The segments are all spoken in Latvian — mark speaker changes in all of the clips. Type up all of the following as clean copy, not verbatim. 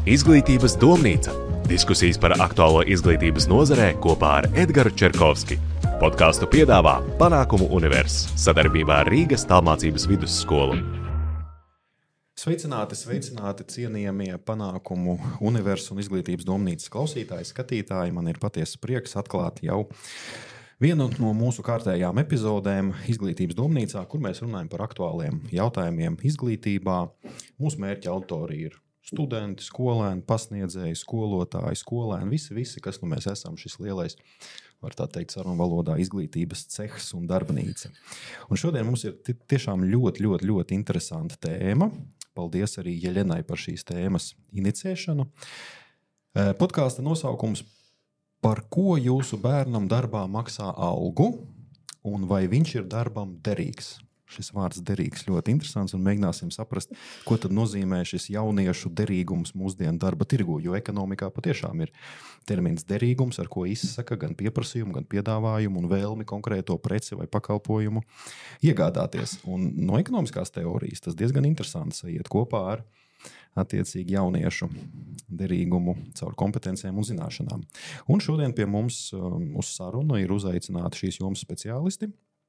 Speaker 1: Izglītības domnīca. Diskusijas par aktuālo izglītības nozarē kopā ar Edgaru Čerkovski. Podkāstu piedāvā Panākumu Univers sadarbībā ar Rīgas tālmācības vidusskolu.
Speaker 2: Sveicināti, cienījamie Panākumu Univers un Izglītības domnīcas klausītāji, skatītāji. Man ir patiesa prieks atklāt jau vienu no mūsu kārtējām epizodēm Izglītības domnīcā, kur mēs runājam par aktuāliem jautājumiem izglītībā. Mūsu mērķa autori ir studenti, skolēni, pasniedzēji, skolotāji, skolēni, visi, kas nu mēs esam, šis lielais, var tā teikt, sarunu valodā izglītības cehs un darbnīca. Un šodien mums ir tiešām ļoti interesanta tēma. Paldies arī Jeļenai par šīs tēmas inicēšanu. Podkāsta nosaukums Par ko jūsu bērnam darbā maksā algu un vai viņš ir darbam derīgs? Šis vārds derīgs ļoti interesants un mēģināsim saprast, ko tad nozīmē šis jauniešu derīgums mūsdienu darba tirgu, jo ekonomikā patiešām ir termins derīgums, ar ko izsaka gan pieprasījumu, gan piedāvājumu un vēlmi konkrēto preci vai pakalpojumu iegādāties. Un no ekonomiskās teorijas tas diezgan interesants iet kopā ar attiecīgi jauniešu derīgumu caur kompetencijām un zināšanām. Un šodien pie mums uz sarunu ir uzaicināti šīs jomas speciālisti.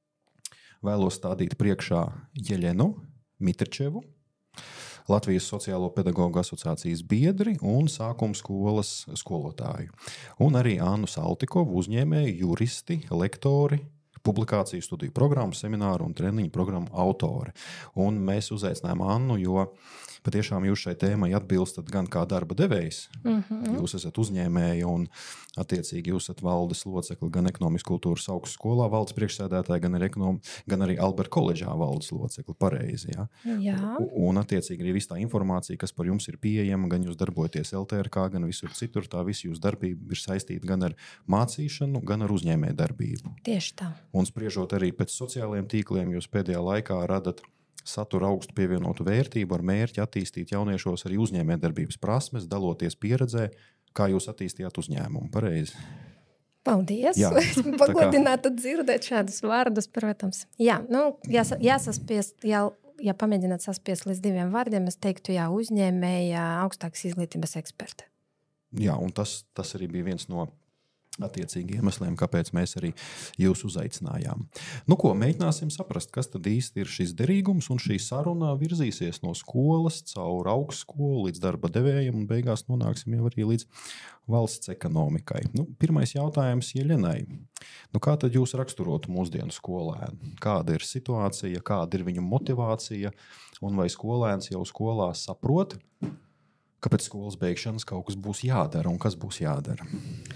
Speaker 2: Vēlos stādīt priekšā Jeļenu Mitričevu, Latvijas Sociālo pedagoģu asociācijas biedri un sākuma skolas skolotāju. Un arī Annu Saltikovu, uzņēmēju, juristi, lektori, publikāciju, studiju programmu, semināru un treniņu programmu autori. Un mēs uzaicinājām Annu, jo patiešām jūs šai tēmai atbilstat gan kā darba devējs. Jūs esat uzņēmēji un attiecīgi jūs esat valdes locekli gan ekonomikas kultūras augstskolā valdes priekšsēdētāji, gan arī Alberta koledžā valdes locekli. Pareizi, ja?
Speaker 3: Jā.
Speaker 2: Un attiecīgi arī viss tā informācija, kas par jums ir pieejama, gan jūs darbojaties LTRK, gan visur citur, tā visa jūsu darbība ir saistīta gan ar mācīšanu, gan ar uzņēmēju darbību.
Speaker 3: Tieši tā.
Speaker 2: Un spriežot arī pēc sociālajiem tīkliem, jūs pēdējā laikā radat satura augstu pievienotu vērtību ar mērķi attīstīt jauniešos arī uzņēmējdarbības prasmes, daloties pieredzē, kā jūs attīstījāt uzņēmumu. Pareizi?
Speaker 3: Paldies!
Speaker 2: Jā,
Speaker 3: pagodināta dzirdēt šādus vārdus, protams. Jā, jāsaspiest, ja pamēģināt saspiest līdz 2 vārdiem, es teiktu, jā, uzņēmēja augstākas izglītības eksperte.
Speaker 2: Jā, un tas arī bija viens no attiecīgi iemesliem, kāpēc mēs arī jūs uzaicinājām. Nu ko, mēģināsim saprast, kas tad īsti ir šis derīgums, un šī saruna virzīsies no skolas caur augstskolu līdz darba devējiem, un beigās nonāksim jau arī līdz valsts ekonomikai. Pirmais jautājums Jeļenai. Kā tad jūs raksturotu mūsdienu skolēnu? Kāda ir situācija, kāda ir viņu motivācija, un vai skolēns jau skolā saprot, ka pēc skolas beigšanas kaut kas būs jādara, un kas būs jādara?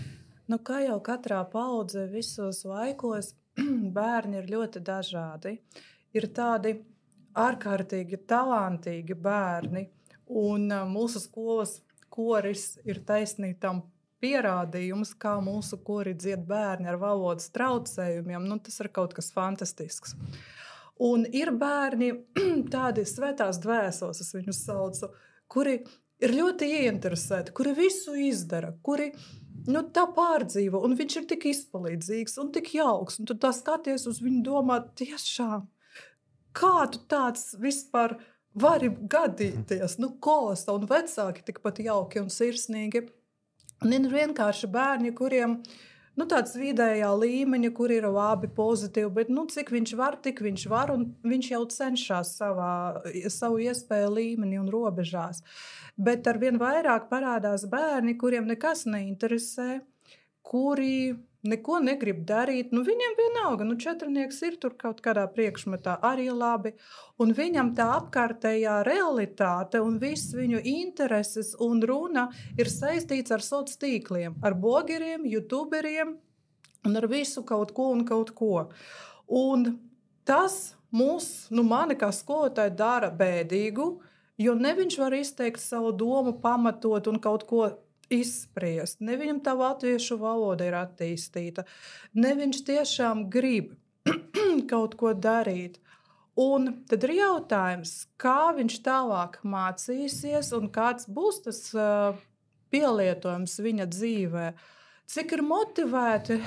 Speaker 4: Kā jau katrā paudze visos laikos, bērni ir ļoti dažādi. Ir tādi ārkārtīgi talantīgi bērni, un mūsu skolas koris ir taisnītam pierādījums, kā mūsu kori dzied bērni ar valodas traucējumiem. Tas ir kaut kas fantastisks. Un ir bērni tādi svētās dvēseles, es viņus saucu, kuri ir ļoti ieinteresēti, kuri visu izdara, kuri tā pārdzīvo, un viņš ir tik izpalīdzīgs un tik jauks, un tu tā skaties uz viņu domā, tiešām, kā tu tāds vispār vari gadīties, kosta un vecāki tikpat jauki un sirsnīgi. Un ir vienkārši bērni, kuriem tāds vidējā līmeņa, kur ir labi, pozitīvi, bet cik viņš var, tik viņš var, un viņš jau cenšas savu iespēju līmeni un robežās. Bet arvien vairāk parādās bērni, kuriem nekas neinteresē, kuri neko negrib darīt. Viņam vienalga, 4nieks ir tur kaut kādā priekšmetā arī labi, un viņam tā apkārtējā realitāte un viss viņu intereses un runa ir saistīts ar sociāliem tīkliem, ar blogeriem, youtuberiem un ar visu kaut ko un kaut ko. Un tas mani kā skolotāju dara bēdīgu, jo ne viņš var izteikt savu domu, pamatot un kaut ko izspriest. Ne viņam tā latviešu valoda ir attīstīta. Ne viņš tiešām grib kaut ko darīt. Un tad ir jautājums, kā viņš tālāk mācīsies un kāds būs tas pielietojums viņa dzīvē. Cik ir motivēti,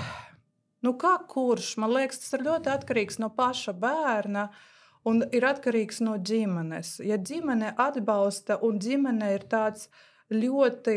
Speaker 4: kā kurš? Man liekas, tas ir ļoti atkarīgs no paša bērna. Un ir atkarīgs no ģimenes. Ja ģimene atbalsta un ģimene ir tāds ļoti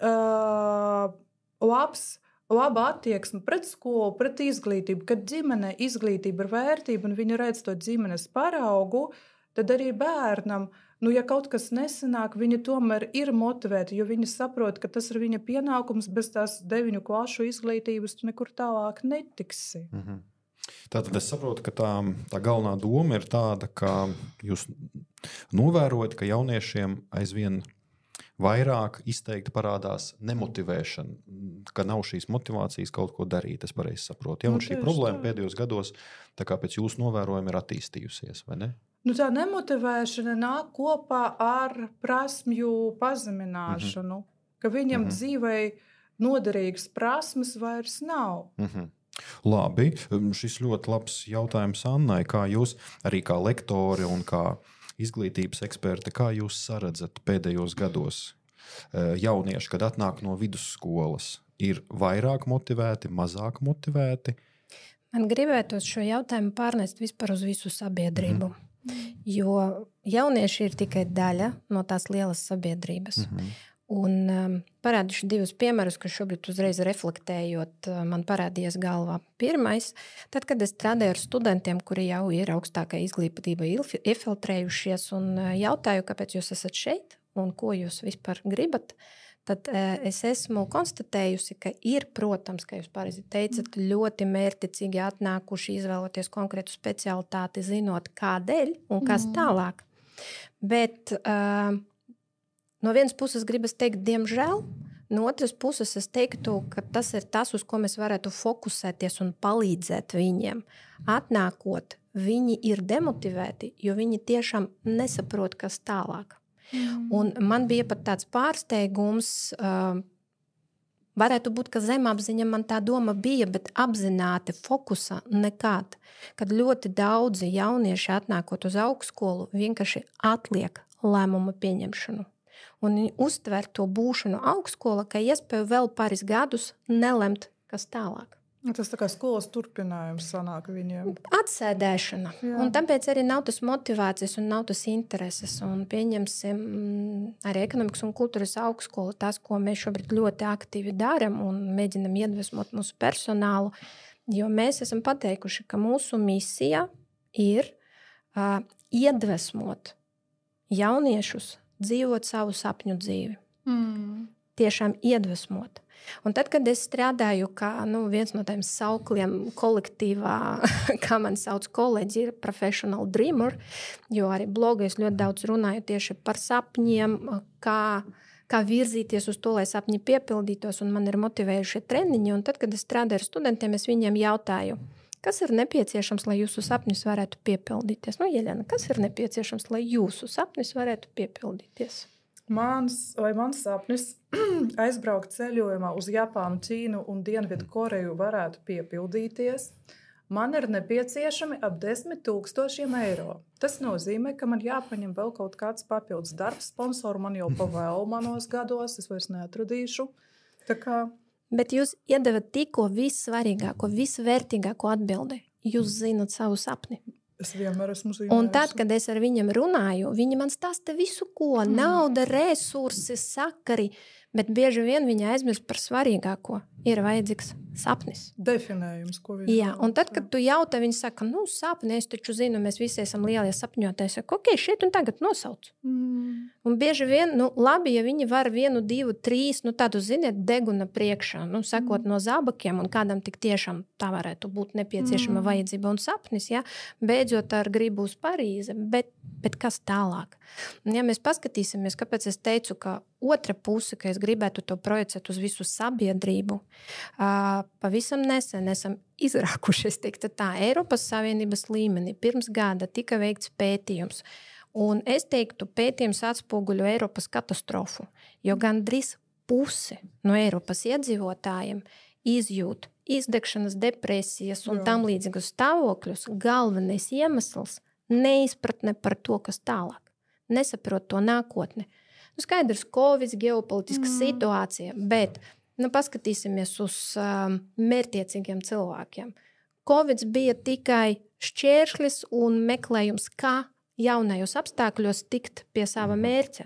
Speaker 4: laba attieksme pret skolu, pret izglītību, kad ģimenei izglītība ir vērtība un viņi redz to ģimenes paraugu, tad arī bērnam, ja kaut kas nesanāk, viņi tomēr ir motivēti, jo viņi saprot, ka tas ir viņa pienākums, bez tās 9 klašu izglītības tu nekur tālāk netiksi.
Speaker 2: Tātad es saprotu, ka tā galvenā doma ir tāda, ka jūs novērojat, ka jauniešiem aizvien vairāk izteikti parādās nemotivēšana, ka nav šīs motivācijas kaut ko darīt, es pareizi saprotu. Ja? Un šī problēma pēdējos gados, tā kā pēc jūsu novērojuma, ir attīstījusies, vai ne?
Speaker 4: Tā nemotivēšana nāk kopā ar prasmju pazemināšanu, ka viņam dzīvei noderīgas prasmes vairs nav.
Speaker 2: Labi, šis ļoti labs jautājums Annai, kā jūs arī kā lektori un kā izglītības eksperti, kā jūs saredzat pēdējos gados jaunieši, kad atnāk no vidusskolas, ir vairāk motivēti, mazāk motivēti?
Speaker 3: Man gribētos šo jautājumu pārnest vispār uz visu sabiedrību, jo jaunieši ir tikai daļa no tās lielas sabiedrības. Un parādīšu 2 piemērus, kas šobrīd uzreiz reflektējot, man parādījās galvā. Pirmais, tad, kad es strādāju ar studentiem, kuri jau ir augstākā izglītība iefiltrējušies un jautāju, kāpēc jūs esat šeit un ko jūs vispār gribat, tad es esmu konstatējusi, ka ir, protams, kā jūs pareizi teicat, ļoti mērķtiecīgi atnākuši izvēloties konkrētu specialitāti, zinot kādēļ un kas tālāk. Bet no vienas puses gribas teikt, diemžēl, no otras puses es teiktu, ka tas ir tas, uz ko mēs varētu fokusēties un palīdzēt viņiem. Atnākot, viņi ir demotivēti, jo viņi tiešām nesaprot, kas tālāk. Un man bija pat tāds pārsteigums, varētu būt, ka zemapziņa man tā doma bija, bet apzināti fokusā nekad. Kad ļoti daudzi jaunieši atnākot uz augstskolu, vienkārši atliek lēmumu pieņemšanu. Un viņi uztver to būšanu augstskola, ka iespēju vēl pāris gadus nelemt, kas tālāk.
Speaker 4: Tas tā kā skolas turpinājums sanāk viņiem.
Speaker 3: Atsēdēšana. Jā. Un tāpēc arī nav tas motivācijas un nav tas intereses. Un pieņemsim arī ekonomikas un kultūras augstskolu, tas, ko mēs šobrīd ļoti aktīvi daram un mēģinam iedvesmot mūsu personālu, jo mēs esam pateikuši, ka mūsu misija ir iedvesmot jauniešus dzīvot savu sapņu dzīvi. Tiešām iedvesmot. Un tad, kad es strādāju kā viens no tiem saukļiem kolektīvā, kā man sauc kolēģi, ir professional dreamer, jo arī blogā es ļoti daudz runāju tieši par sapņiem, kā virzīties uz to, lai sapņi piepildītos, un man ir motivējušie treniņi. Un tad, kad es strādāju ar studentiem, es viņiem jautāju, kas ir nepieciešams, lai jūsu sapnis varētu piepildīties? Jeļena, kas ir nepieciešams, lai jūsu sapnis varētu piepildīties?
Speaker 4: Mans sapnis aizbraukt ceļojumā uz Japānu, Ķīnu un Dienvidu Koreju varētu piepildīties. Man ir nepieciešami ap 10 000 eiro. Tas nozīmē, ka man jāpaņem vēl kaut kāds papildus darbs. Sponsoru man jau pavēl manos gados, es vairs neatradīšu.
Speaker 3: Bet jūs iedevat tikko vissvarīgāko, visvērtīgāko atbildi. Jūs zinat savu sapni.
Speaker 4: Es vienmēr esmu zinājusi.
Speaker 3: Un tad, kad es ar viņiem runāju, viņi man stāsta visu, ko nauda, resursi, sakari, bet bieži vien viņi aizmirst par svarīgāko. Ir vajadzīgs sapnis.
Speaker 4: Definējums, ko viņi
Speaker 3: Jā, un tad, kad tu jautā, viņi saka, sapni, es taču zinu, mēs visi esam lielie sapņotāji. Es saku, ok, šeit un tagad nosauc. Un bieži vien, labi, ja viņi var 1, 2, 3, tādu, ziniet, deguna priekšā, sakot no zābakiem, un kādam tik tiešām tā varētu būt nepieciešama vajadzība un sapnis, ja, beidzot ar gribu uz Parīzi, bet kas tālāk? Un ja mēs paskatīsimies, kāpēc es teicu, ka otra puse, ka es gribētu to projicēt uz visu sabiedrību, pavisam nesen esam izrākuši, es teiktu tā, Eiropas Savienības līmenī. Pirms gada tika veikts pētījums. Un es teiktu, pētījums atspoguļo Eiropas katastrofu, jo gandrīz pusi no Eiropas iedzīvotājiem izjūt izdegšanas, depresijas un tam līdzīgus stāvokļus. Galvenais iemesls – neizpratne par to, kas tālāk. Nesaprot to nākotni. Skaidrs, Covid, ģeopolitiska situācija, bet paskatīsimies uz mērķtiecīgiem cilvēkiem. Covid bija tikai šķēršļis un meklējums, kā jaunajos apstākļos tikt pie sava mērķa.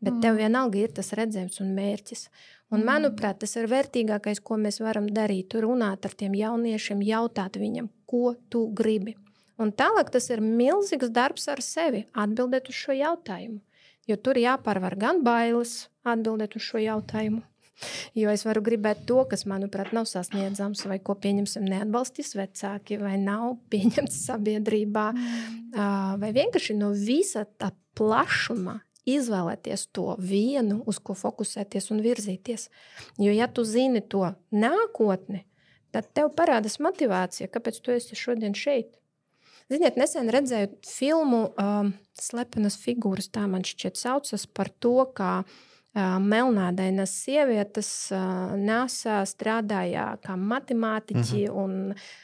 Speaker 3: Bet tev vienalga ir tas redzējums un mērķis. Un, manuprāt, tas ir vērtīgākais, ko mēs varam darīt. Runāt ar tiem jauniešiem, jautāt viņam, ko tu gribi. Un tālāk tas ir milzīgs darbs ar sevi, atbildēt uz šo jautājumu. Jo tur jāpārvar gan bailes atbildēt uz šo jautājumu. Jo es varu gribēt to, kas, manuprāt, nav sasniedzams, vai ko pieņemsim neatbalstīs vecāki, vai nav pieņemts sabiedrībā, vai vienkārši no visa tā plašuma izvēlēties to vienu, uz ko fokusēties un virzīties. Jo, ja tu zini to nākotni, tad tev parādās motivācija, kāpēc tu esi šodien šeit. Ziniet, nesen redzēju filmu Slepenas figūras, tā man šķiet saucas par to, kā melnādainas sievietes NASA strādāja kā matemātiķi un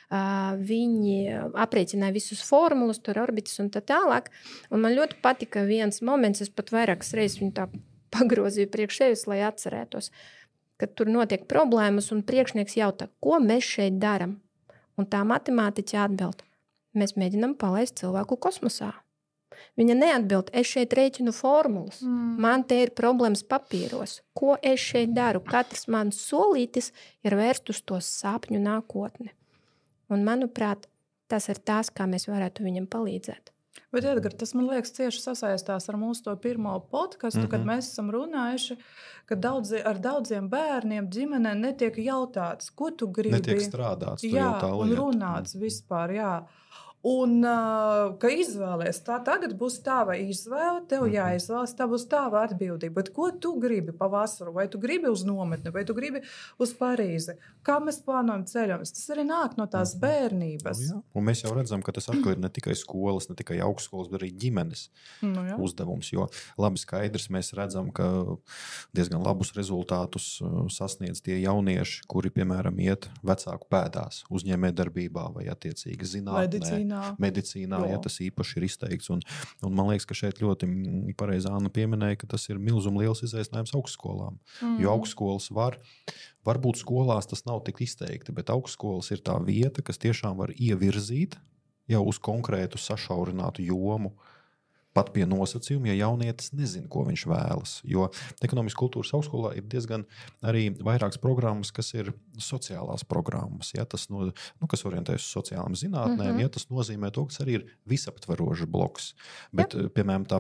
Speaker 3: viņi aprēķināja visus formulas, tur orbitas un tā tālāk. Un man ļoti patika viens moments, es pat vairākas reizes viņu tā pagrozīju priekš sevis, lai atcerētos, kad tur notiek problēmas un priekšnieks jautā, ko mēs šeit daram? Un tā matemātiķa atbild, mēs mēģinām palaist cilvēku kosmosā. Viņa neatbild, es šeit rēķinu formulas. Man te ir problēmas papīros. Ko es šeit daru? Katrs mans solītis ir vērst uz to sapņu nākotni. Un, manuprāt, tas ir tās, kā mēs varētu viņam palīdzēt.
Speaker 4: Bet, Edgar, tas, man liekas, cieši sasaistās ar mūsu to pirmo podcastu, kad mēs esam runājuši, ka ar daudziem bērniem ģimenē netiek jautāts, ko tu gribi.
Speaker 2: Netiek strādāts, tu
Speaker 4: jā,
Speaker 2: jau tā
Speaker 4: un
Speaker 2: lieta.
Speaker 4: runāts vispār, jā. Un, ka izvēlies, tā tagad būs tava izvēle, tev jāizvēlas, tā būs tava atbildība. Bet ko tu gribi pavasaru? Vai tu gribi uz nometni, vai tu gribi uz Parīzi? Kā mēs plānojam ceļojumus? Tas arī nāk no tās bērnības.
Speaker 2: Jā. Un mēs jau redzam, ka tas atkal ir ne tikai skolas, ne tikai augstskolas, bet arī ģimenes uzdevums. Jo labi skaidrs, mēs redzam, ka diezgan labus rezultātus sasniedz tie jaunieši, kuri, piemēram, iet vecāku pēdās, uzņēmējdarbībā vai attiecīgi zinātnē. Medicīnā, ja tas īpaši ir izteikts. Un man liekas, ka šeit ļoti pareizi Anna pieminēja, ka tas ir milzum liels izaicinājums augstskolām. Jo augstskolas varbūt skolās tas nav tik izteikti, bet augstskolas ir tā vieta, kas tiešām var ievirzīt jau uz konkrētu sašaurinātu jomu, pat pie nosacījuma, ja jaunietis nezina, ko viņš vēlas. Jo ekonomikas kultūras augstskolā ir diezgan arī vairākas programmas, kas ir sociālās programmas. Ja, tas kas orientējas uz sociālām zinātnēm, ja, tas nozīmē to, kas arī ir visaptverošs bloks. Bet, piemēram, tā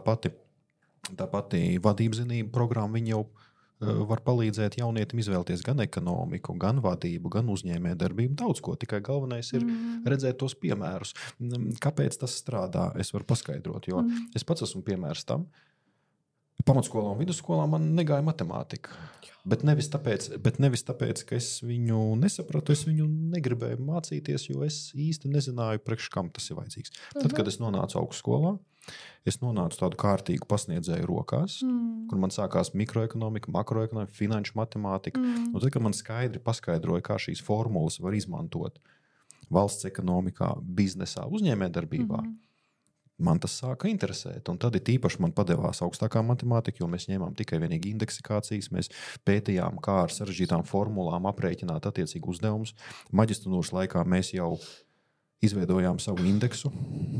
Speaker 2: pati vadībzinība programma, viņa jau var palīdzēt jaunietim izvēlēties gan ekonomiku, gan vadību, gan uzņēmējdarbību, daudz ko. Tikai galvenais ir redzēt tos piemērus. Kāpēc tas strādā? Es varu paskaidrot, jo es pats esmu piemērs tam. Pamatskolā un vidusskolā man negāja matemātika. Bet nevis tāpēc, ka es viņu nesapratu, es viņu negribēju mācīties, jo es īsti nezināju, priekš kam tas ir vajadzīgs. Tad, kad es nonācu augstskolā, es nonācu tādu kārtīgu pasniedzēju rokās, kur man sākās mikroekonomika, makroekonomika, finanšu matemātika. Un tad, kad man skaidri paskaidroja, kā šīs formulas var izmantot valsts ekonomikā, biznesā, uzņēmējdarbībā, man tas sāka interesēt. Un tad īpaši man padevās augstākā matemātika, jo mēs ņēmām tikai vienīgi indeksikācijas, mēs pētījām, kā ar sarežģītām formulām aprēķināt attiecīgi uzdevumus. Maģistrantūras laikā mēs jau izveidojām savu indeksu.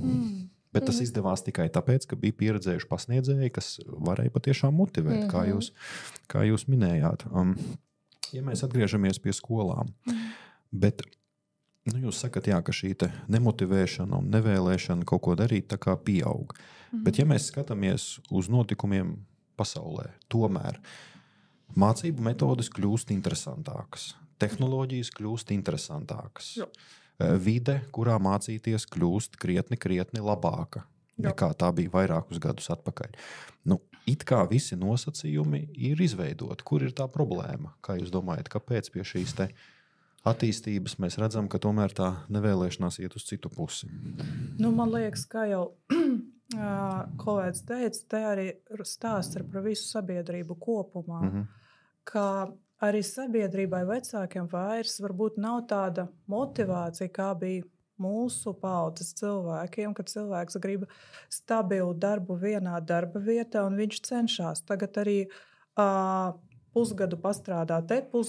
Speaker 2: Bet tas izdevās tikai tāpēc, ka bija pieredzējuši pasniedzēji, kas varēja patiešām motivēt, kā jūs minējāt. Ja mēs atgriežamies pie skolām, bet jūs sakat, jā, ka šī nemotivēšana un nevēlēšana kaut ko darīt tā kā pieaug. Bet ja mēs skatāmies uz notikumiem pasaulē, tomēr mācību metodes kļūst interesantākas, tehnoloģijas kļūst interesantākas. Vide, kurā mācīties, kļūst krietni labāka, nekā tā bija vairākus gadus atpakaļ. It kā visi nosacījumi ir izveidoti. Kur ir tā problēma? Kā jūs domājat, kāpēc pie šīs attīstības mēs redzam, ka tomēr tā nevēlēšanās iet uz citu pusi?
Speaker 4: Man liekas, kā jau kolēģis teica, te arī stāsts par visu sabiedrību kopumā, ka arī sabiedrībai vecākiem vairs varbūt nav tāda motivācija, kā bija mūsu paaudzes cilvēkiem, kad cilvēks grib stabilu darbu vienā darba vietā un viņš cenšas. Tagad arī pusgadu pastrādā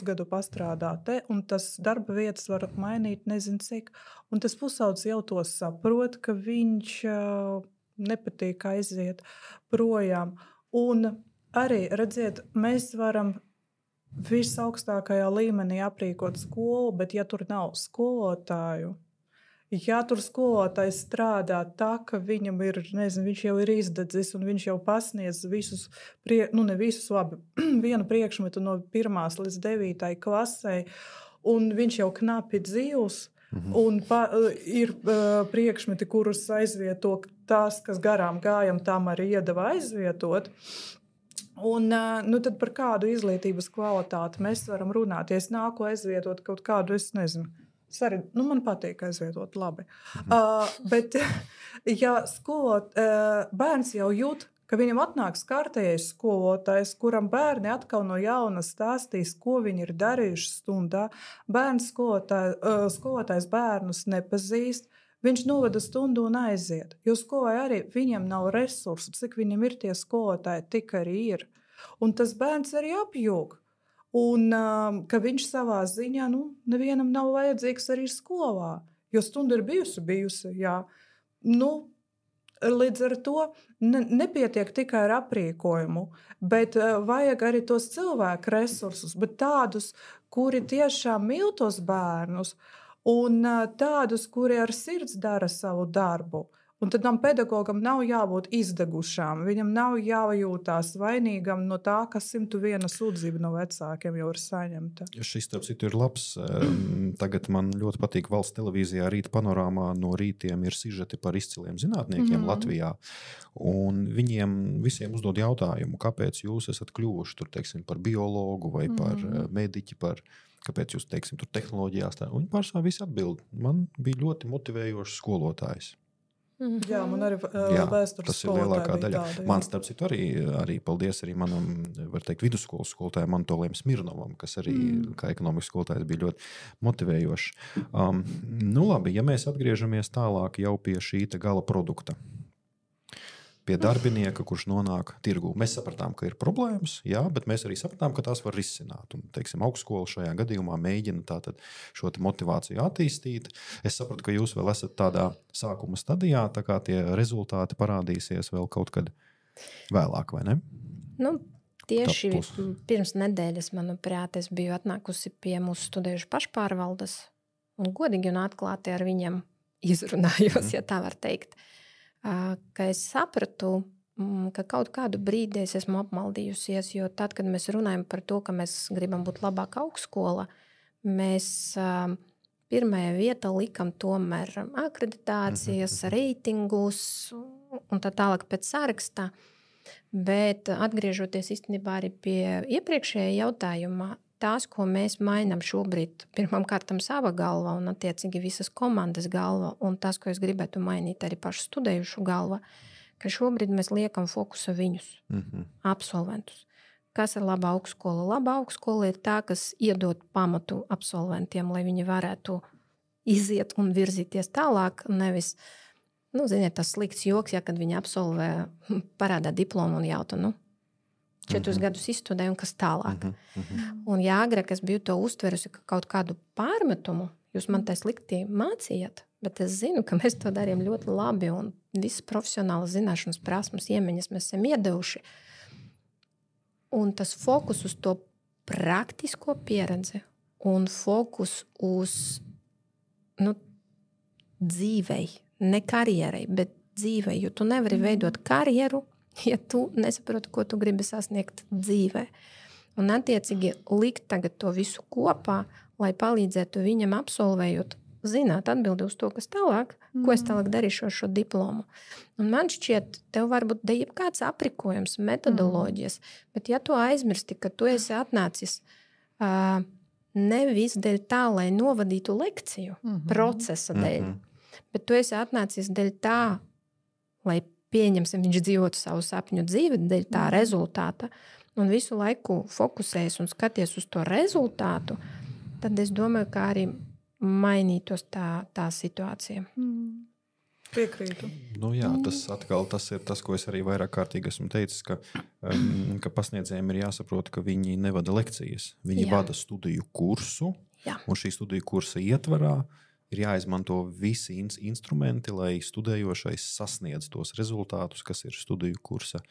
Speaker 4: te, un tas darba vietas var mainīt nezinu cik. Un tas pusaudzis jau to saprot, ka viņš nepatīk aiziet projām. Un arī, redziet, mēs varam visaugstākajā līmenī aprīkot skolu, bet ja tur nav skolotāju, ja tur skolotājs strādā tā, ka viņam ir, nezinu, viņš jau ir izdedzis un viņš jau pasniedz visus, ne visus, labi, vienu priekšmetu no 1. līdz 9. klasei, un viņš jau knapi dzīvs, un ir priekšmeti, kurus aizvieto tās, kas garām gājam, tām arī iedeva aizvietot. Un tad par kādu izglītības kvalitāti mēs varam runāt. Ja es nāku aizvietot kaut kādu, es nezinu, man patīk aizvietot labi. Bet ja bērns jau jūt, ka viņam atnāks kārtējais skolotājs, kuram bērni atkal no jauna stāstīs, ko viņi ir darījuši stundā, skolotājs bērnus nepazīst, viņš novada stundu un aiziet. Jo skolai arī viņam nav resursu, cik viņam ir tie skolotāji, tik arī ir. Un tas bērns arī apjūg. Un ka viņš savā ziņā, nevienam nav vajadzīgs arī skolā. Jo stunda ir bijusi, jā. Līdz ar to nepietiek tikai ar aprīkojumu, bet vajag arī tos cilvēku resursus, bet tādus, kuri tiešām mīl tos bērnus, un tādus, kuri ar sirds dara savu darbu. Un tad tam pedagogam nav jābūt izdegušām. Viņam nav jājūtās vainīgam no tā, ka 101 sūdzība no vecākiem jau ir saņemta.
Speaker 2: Šis, starp citu, ir labs. Tagad man ļoti patīk valsts televīzijā Rīta panorāmā. No rītiem ir sižeti par izciliem zinātniekiem Latvijā. Un viņiem visiem uzdod jautājumu, kāpēc jūs esat kļuvuši tur, teiksim, par biologu vai par mediķi, kāpēc jūs, teiksim, tur tehnoloģijās. Viņi pārsvarā visi atbild. Man bija ļoti motivējošs skolotājs.
Speaker 4: Jā, man arī vēstures skolotāja bija tāda.
Speaker 2: Man, starp citu, arī paldies arī manam, var teikt, vidusskolas skolotājam Anatolijam Smirnovam, kas arī kā ekonomikas skolotājs bija ļoti motivējošs. Labi, ja mēs atgriežamies tālāk jau pie šī gala produkta. Pie darbinieka, kurš nonāk tirgū. Mēs sapratām, ka ir problēmas, jā, bet mēs arī sapratām, ka tās var risināt. Un, teiksim, augstskola šajā gadījumā mēģina tātad šo motivāciju attīstīt. Es sapratu, ka jūs vēl esat tādā sākuma stadijā, tā kā tie rezultāti parādīsies vēl kaut kad vēlāk, vai ne?
Speaker 3: Tieši pirms nedēļas, manuprāt, es biju atnākusi pie mūsu studējušu pašpārvaldes un godīgi un atklāti ar viņiem izrunājos, ja tā var teikt. Ka es sapratu, ka kaut kādu brīdi es esmu apmaldījusies, jo tad, kad mēs runājam par to, ka mēs gribam būt labāka augstskola, mēs pirmajā vietā likam tomēr akreditācijas, reitingus un tā tālāk pēc sarakstā. Bet atgriežoties īstenībā arī pie iepriekšējā jautājuma, tās, ko mēs mainām šobrīd, pirmām kārtām sava galva un attiecīgi visas komandas galva, un tas, ko es gribētu mainīt arī pašu studējušu galva, ka šobrīd mēs liekam fokusu viņus, absolventus. Kas ir laba augstskola? Laba augstskola ir tā, kas iedod pamatu absolventiem, lai viņi varētu iziet un virzīties tālāk, nevis, ziniet, tas slikts joks, ja kad viņi absolvē, parādā diplomu un jautā, 4 gadus izstudēju un kas tālāk. Un ja agrāk es biju to uztverusi, ka kaut kādu pārmetumu jūs man tā slikti mācījāt, bet es zinu, ka mēs to darījam ļoti labi un visas profesionālas zināšanas, prasmes, iemaņas mēs esam iedevuši. Un tas fokus uz to praktisko pieredzi un fokus uz dzīvei, ne karjerai, bet dzīvei, jo tu nevari veidot karjeru, ja tu nesaproti, ko tu gribi sasniegt dzīvē. Un attiecīgi likt tagad to visu kopā, lai palīdzētu viņam absolvējot, zināt atbildi uz to, kas tālāk, ko es tālāk darīšu ar šo diplomu. Un man šķiet, tev varbūt jebkāds aprikojums, metodoloģijas, bet ja tu aizmirsti, ka tu esi atnācis nevis dēļ tā, lai novadītu lekciju procesa dēļ, bet tu esi atnācis dēļ tā, lai pieņemsim, viņš dzīvotu savu sapņu dzīvi dēļ tā rezultāta un visu laiku fokusējas un skaties uz to rezultātu, tad es domāju, ka arī mainītos tā situācija.
Speaker 4: Piekrītu.
Speaker 2: Jā, tas ir tas, ko es arī vairāk kārtīgi esmu teicis, ka pasniedzējiem ir jāsaprot, ka viņi nevada lekcijas. Viņi vada studiju kursu, un šī studiju kursa ietvarā ir jāizmanto visi instrumenti, lai studējošais sasniedz tos rezultātus, kas ir studiju kursa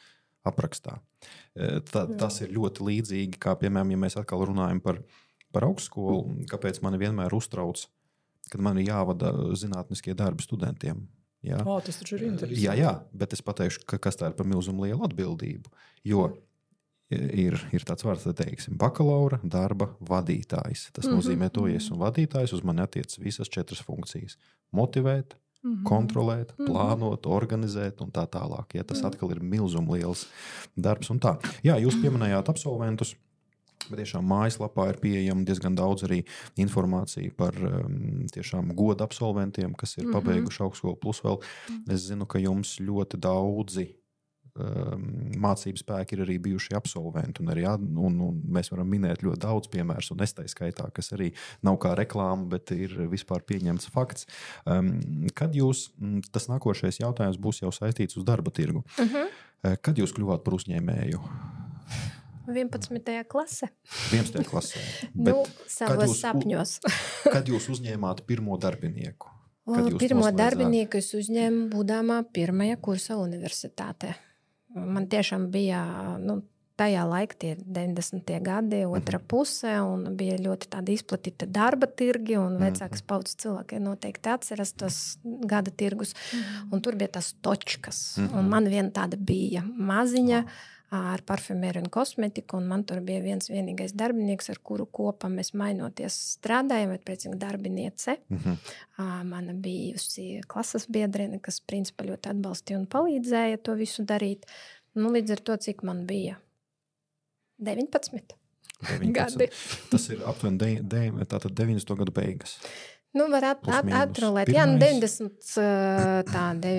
Speaker 2: aprakstā. Tas ir ļoti līdzīgi, kā, piemēram, ja mēs atkal runājam par augstskolu, kāpēc mani vienmēr uztrauc, kad man ir jāvada zinātniskie darbi studentiem. Ja?
Speaker 4: Tas taču ir interesanti.
Speaker 2: Jā, bet es pateikšu, kas tā ir par milzumu lielu atbildību. Jo ir tāds vārds, teiksim, bakalaura darba vadītājs. Tas nozīmē to, ja esmu vadītājs, uz mani attiec visas 4 funkcijas. Motivēt, kontrolēt, plānot, organizēt un tā tālāk. Ja, tas atkal ir milzumu liels darbs un tā. Jā, jūs pieminējāt absolventus. Bet tiešām mājaslapā ir pieejama diezgan daudz arī informācija par tiešām godu absolventiem, kas ir pabeiguši augstskolu. Plus vēl es zinu, ka jums ļoti daudzi mācību spēki ir arī bijuši absolventi. Un mēs varam minēt ļoti daudz piemērus, un es tai skaitā, kas arī nav kā reklāma, bet ir vispār pieņemts fakts. Kad jūs, tas nākošais jautājums būs jau saistīts uz darba tirgu. Kad jūs kļuvāt par uzņēmēju?
Speaker 3: 11. klasē.
Speaker 2: 11. klasē.
Speaker 3: Savos sapņos.
Speaker 2: Kad jūs uzņēmāt pirmo darbinieku?
Speaker 3: Pirmo darbinieku es uzņēmu būdamā 1. kursa universitātē. Man tiešām bija tajā laikā, tie 90. gadi, otra puse, un bija ļoti tāda izplatīta darba tirgi, un vecākas paudzes cilvēki noteikti atceras tos gada tirgus. Un tur bija tas točkas. Un man viena tāda bija maziņa, ar parfumēriju un kosmetiku, un man tur bija viens vienīgais darbinieks, ar kuru kopā mēs mainoties strādājam, bet precīgi darbiniece. Mana bijusi klases biedrene, kas principā ļoti atbalstīja un palīdzēja to visu darīt. Līdz ar to, cik man bija 19 gadi.
Speaker 2: Tas ir aptuveni 90. gadu beigas.
Speaker 3: Var atrolēt. Jā, 96.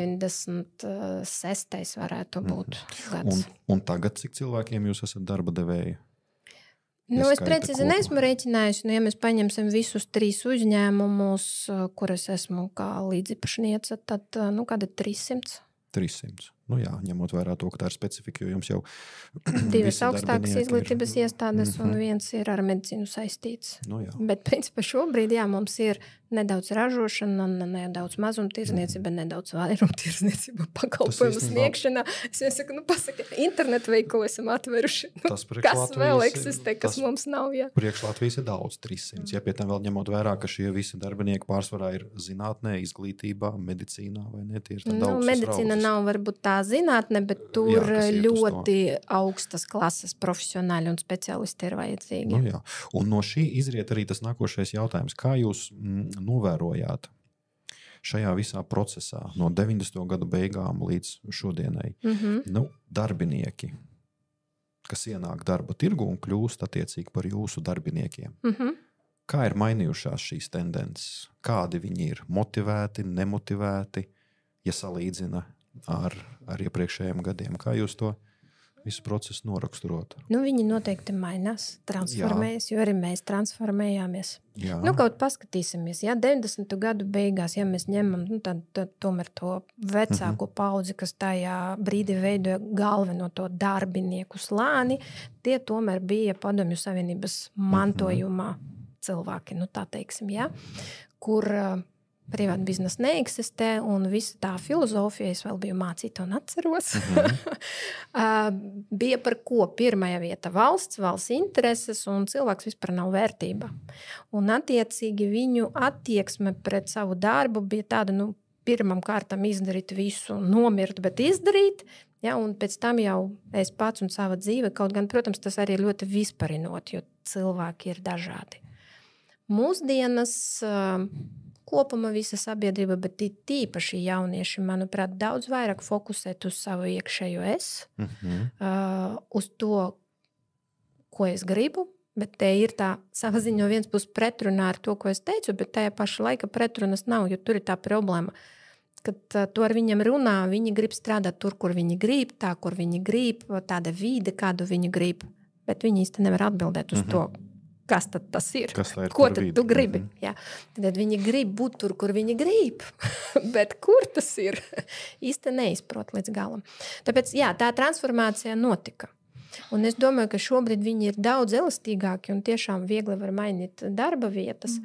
Speaker 3: varētu būt gads.
Speaker 2: Un tagad, cik cilvēkiem jūs esat darba devēji?
Speaker 3: Es precīzi neesmu rēķinājusi. Ja mēs paņemsim visus 3 uzņēmumus, kuras esmu kā līdzipašniece, tad kāda 300. 300.
Speaker 2: Ņemot vērā to, ka tā ir specifika, jo jums jau
Speaker 3: 2 augstākas izglītības iestādes un 1 ir ar medicīnu saistīts. Bet, principā, šobrīd mums ir nedaudz ražošana, nedaudz mazumtirdzniecība, nedaudz vairumtirdzniecība, pakalpojumu sniegšana. Es saku, internetu veikalu esam atveruši. Kas vēl eksistē, kas mums nav?
Speaker 2: Priekš Latvijas ir daudz, 300. Ja pie tam vēl ņemot vērā, ka šie visi darbinieki pārsvarā ir zinātnē, izglītībā, medicīnā vai ne?
Speaker 3: Medicīna nav varbūt tā zinātne, bet tur ļoti augstas klases profesionāļi un speciālisti ir vajadzīgi.
Speaker 2: Un no šī izriet arī tas nākošais jautājums. Kā jūs novērojāt šajā visā procesā no 90. gadu beigām līdz šodienai darbinieki, kas ienāk darba tirgu un kļūst attiecīgi par jūsu darbiniekiem? Kā ir mainījušās šīs tendences? Kādi viņi ir? Motivēti, nemotivēti, ja salīdzina ar iepriekšējiem gadiem? Kā jūs to visu procesu noraksturot?
Speaker 3: Viņi noteikti mainās, transformējas, jo arī mēs transformējāmies. Kaut paskatīsimies, 90. gadu beigās, ja mēs ņemam tad tomēr to vecāko paudzi, kas tajā brīdī veidoja galveno to darbinieku slāni, tie tomēr bija Padomju Savienības mantojumā cilvēki, tā teiksim, kur privāta biznesa neeksistē, un visa tā filozofija, es vēl biju mācīta un atceros, bija par ko pirmajā vieta valsts intereses, un cilvēks vispār nav vērtība. Un attiecīgi viņu attieksme pret savu darbu bija tāda, pirmam kārtam izdarīt visu, nomirt, bet izdarīt, un pēc tam jau es pats un sava dzīve, kaut gan, protams, tas arī ļoti visparinot, jo cilvēki ir dažādi. Mūsdienas kopumā visa sabiedrība, bet tīpaši jaunieši, manuprāt, daudz vairāk fokusēt uz savu iekšējo es, uz to, ko es gribu, bet te ir tā sava ziņa no viens puses pretrunā ar to, ko es teicu, bet tajā paša laika pretrunas nav, jo tur ir tā problēma, kad tu ar viņiem runā, viņi grib strādāt tur, kur viņi grib, tā, kur viņi grib, tāda vide, kādu viņi grib, bet viņi īsti nevar atbildēt uz to, kas tad tas ir? Ko tad tu gribi? Tad viņi grib būt tur, kur viņi grib, bet kur tas ir? Īsti neizprot līdz galam. Tāpēc, tā transformācija notika. Un es domāju, ka šobrīd viņi ir daudz elastīgāki un tiešām viegli var mainīt darba vietas,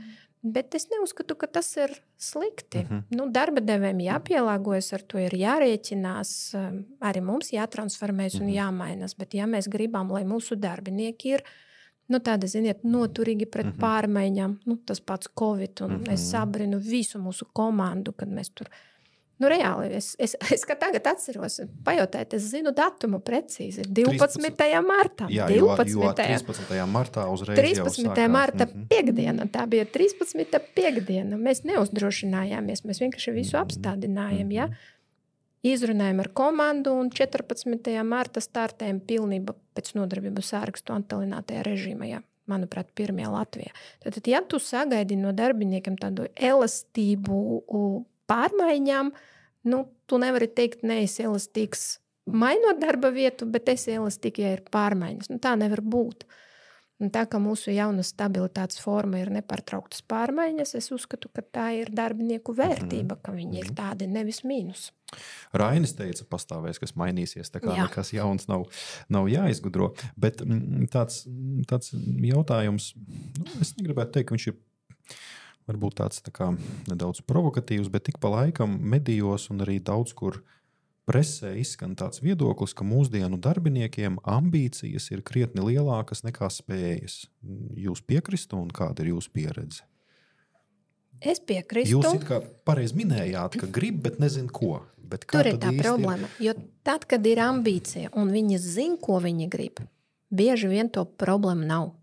Speaker 3: Bet es neuzskatu, ka tas ir slikti. Darba devējiem jāpielāgojas, ar to ir jārēķinās, arī mums jātransformēs un jāmainās. Bet ja mēs gribam, lai mūsu darbinieki ir tādi, ziniet, noturīgi pret pārmaiņām, tas pats Covid, un es sabrinu visu mūsu komandu, kad mēs tur reāli, es kā tagad atceros, pajautājiet, es zinu datumu precīzi, 12. martā.
Speaker 2: Jā, jo 13. martā uzreiz
Speaker 3: 13. marta piekdiena, tā bija 13. piekdiena. Mēs neuzdrošinājāmies, mēs vienkārši visu apstādinājām, ja? Izrunājām ar komandu un 14. marta startējām pilnība pēc nodarbību sārakstu attālinātajā režīmā, ja? Manuprāt, pirmajā Latvijā. Tad, ja tu sagaidi no darbiniekiem tādu elastību pārmaiņām, tu nevari teikt, neesi elastīgs mainot darba vietu, bet esi elastīgi, ja ir pārmaiņas. Tā nevar būt. Un tā kā mūsu jauna stabilitātes forma ir nepārtrauktas pārmaiņas, es uzskatu, ka tā ir darbinieku vērtība, ka viņi ir tādi nevis mīnus.
Speaker 2: Rainis teica, pastāvēs, kas mainīsies, tā kā nekas jauns nav jāizgudro. Bet tāds jautājums, es negribētu teikt, ka viņš ir varbūt tāds tā kā nedaudz provokatīvs, bet tik pa laikam medijos un arī daudz kur presē izskan tāds viedoklis, ka mūsdienu darbiniekiem ambīcijas ir krietni lielākas nekā spējas. Jūs piekristu un kāda ir jūsu pieredze?
Speaker 3: Es piekristu.
Speaker 2: Jūs it kā pareizi minējāt, ka grib, bet nezin ko. Bet
Speaker 3: tur ir tā problēma, jo tad, kad ir ambīcija un viņi zin, ko viņi grib, bieži vien to problēmu nav.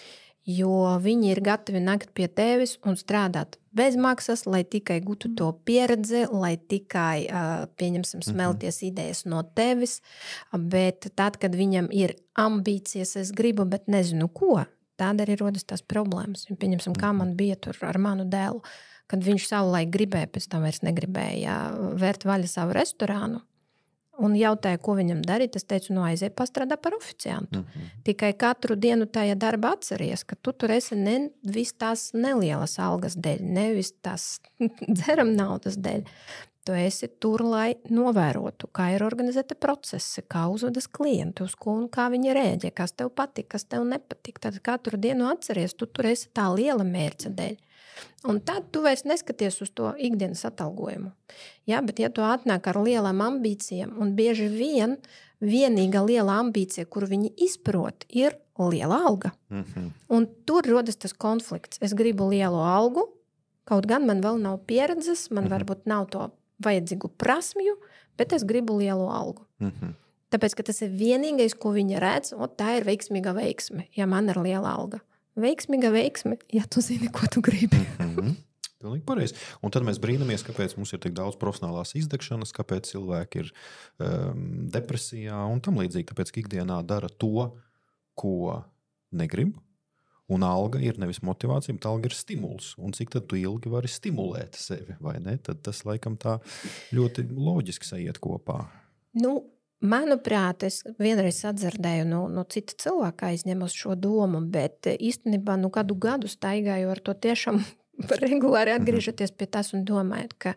Speaker 3: Jo viņi ir gatavi nākt pie tevis un strādāt bez maksas, lai tikai gūtu to pieredzi, lai tikai, pieņemsim, smelties idejas no tevis, bet tad, kad viņam ir ambīcijas, es gribu, bet nezinu ko, tad arī rodas tās problēmas. Pieņemsim, kā man bija tur ar manu dēlu, kad viņš savulaik gribēja, pēc tam vairs negribēja vērt vaļa savu restorānu, un jautāja, ko viņam darīt. Es teicu, aizej pastrādā par oficiantu. Tikai katru dienu tajā darba atceries, ka tu tur esi nevis tās nelielas algas dēļ, nevis tās dzeram naudas dēļ. Tu esi tur, lai novērotu, kā ir organizēta procesi, kā uzvedas klienti, uz ko un kā viņi rēģē, kas tev patīk, kas tev nepatīk. Tad katru dienu atceries, tu tur esi tā liela mērķa dēļ. Un tad tu vairs neskaties uz to ikdienas atalgojumu. Ja, bet ja tu atnāk ar lielām ambīcijām, un bieži vien vienīga liela ambīcija, kuru viņi izprot, ir liela alga. Un tur rodas tas konflikts. Es gribu lielu algu, kaut gan man vēl nav pieredzes, man varbūt nav to vajadzīgu prasmju, bet es gribu lielu algu. Tāpēc, ka tas ir vienīgais, ko viņi redz, tā ir veiksmīga veiksme, ja man ir liela alga. Veiksmīga veiksme, ja tu zini, ko tu gribi.
Speaker 2: Pilnīgi pareizi. Un tad mēs brīnamies, kāpēc mums ir tik daudz profesionālās izdegšanas, kāpēc cilvēki ir depresijā un tam līdzīgi. Tāpēc, ka ikdienā dara to, ko negrib, un alga ir nevis motivācija, bet alga ir stimuls. Un cik tad tu ilgi vari stimulēt sevi, vai ne? Tad tas laikam tā ļoti loģiski sajiet kopā.
Speaker 3: Manuprāt, es vienreiz atdzirdēju no cita cilvēka aizņemos šo domu, bet īstenībā kādu gadu staigāju ar to tiešām regulāri atgriežoties pie tās un domājot, ka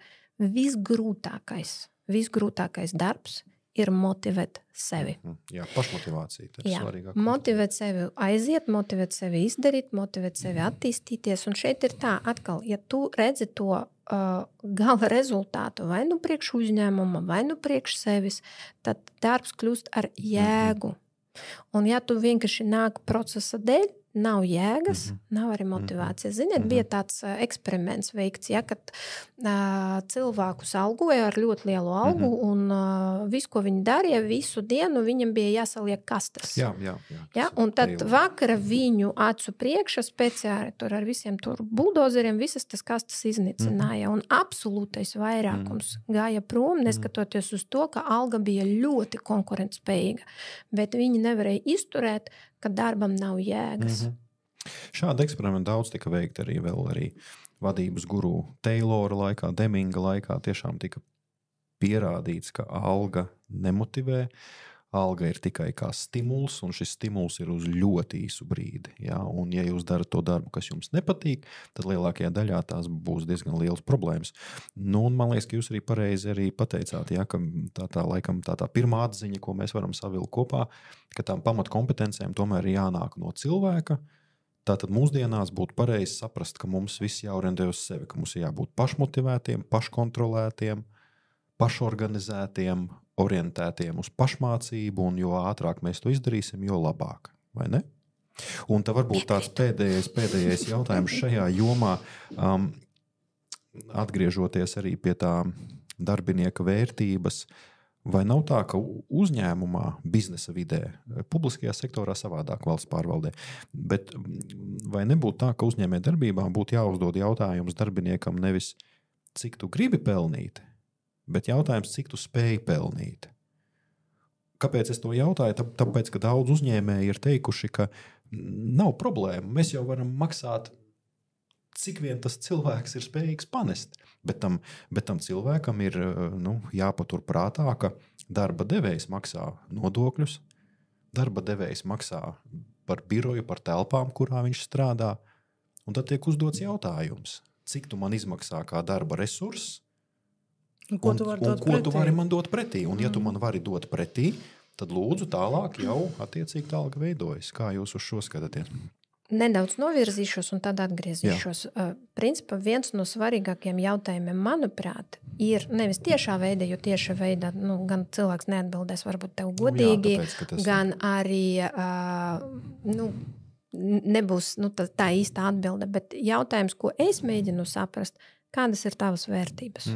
Speaker 3: visgrūtākais darbs ir motivēt sevi.
Speaker 2: Jā, pašmotivācija. Tas ir svarīgāk.
Speaker 3: Motivēt sevi aiziet, motivēt sevi izdarīt, motivēt sevi attīstīties. Un šeit ir tā, atkal, ja tu redzi to gala rezultātu vai priekš uzņēmuma, vai priekš sevis, tad darbs kļūst ar jēgu. Un ja tu vienkārši nāk procesa dēļ, nav jēgas, nav arī motivācijas. Ziniet, bija tāds eksperiments veikts, kad cilvēkus algoja ar ļoti lielu algu, un visu, ko viņi darīja, visu dienu viņam bija jāsaliek kastes. Jā, un tad vakara viņu acu priekšā speciāli tur ar visiem tur buldozeriem visas tas kastes iznīcināja, un absolūtais vairākums gāja prom, neskatoties uz to, ka alga bija ļoti konkurentspējīga, bet viņi nevarēja izturēt, ka darbam nav jēgas.
Speaker 2: Šādi eksperimenti daudz tika veikti arī vadības guru Taylora laikā, Deminga laikā. Tiešām tika pierādīts, ka alga nemotivē. Alga ir tikai kā stimuls, un šis stimuls ir uz ļoti īsu brīdi. Ja? Un ja jūs darat to darbu, kas jums nepatīk, tad lielākajā daļā tās būs diezgan liels problēmas. Un man liekas, ka jūs arī pareizi pateicāt, ja, ka tā pirmā atziņa, ko mēs varam savilkt kopā, ka tām pamatkompetencijām tomēr ir jānāk no cilvēka, Tātad mūsdienās būtu pareizi saprast, ka mums viss jāorientē uz sevi, ka mums jābūt pašmotivētiem, paškontrolētiem, pašorganizētiem, orientētiem uz pašmācību, un jo ātrāk mēs to izdarīsim, jo labāk. Vai ne? Un tā varbūt tāds pēdējais jautājums šajā jomā, atgriežoties arī pie tā darbinieka vērtības, vai nav tā, ka uzņēmumā, biznesa vidē, publiskajā sektorā savādāk valsts pārvaldē, bet vai nebūtu tā, ka uzņēmē darbībā būtu jāuzdod jautājums darbiniekam nevis, cik tu gribi pelnīt, bet jautājums, cik tu spēj pelnīt? Kāpēc es to jautāju? Tāpēc, ka daudz uzņēmēji ir teikuši, ka nav problēma, mēs jau varam maksāt, cik vien tas cilvēks ir spējīgs panest. Bet tam cilvēkam ir jāpatur prātā, ka darba devējs maksā nodokļus, darba devējs maksā par biroju, par telpām, kurā viņš strādā. Un tad tiek uzdots jautājums, cik tu man izmaksā kā darba resurss, un ko tu vari man dot pretī. Un ja tu man vari dot pretī, tad lūdzu tālāk jau attiecīgi tālāk veidojas. Kā jūs uz šo skatāties?
Speaker 3: Nedaudz novirzīšos un tad atgriezīšos. Principā viens no svarīgākajiem jautājumiem, manuprāt, ir nevis tiešā veidā, jo tiešā veidā gan cilvēks neatbildēs varbūt tev godīgi, gan arī nebūs tā īsta atbilde. Bet jautājums, ko es mēģinu saprast, kādas ir tavas vērtības?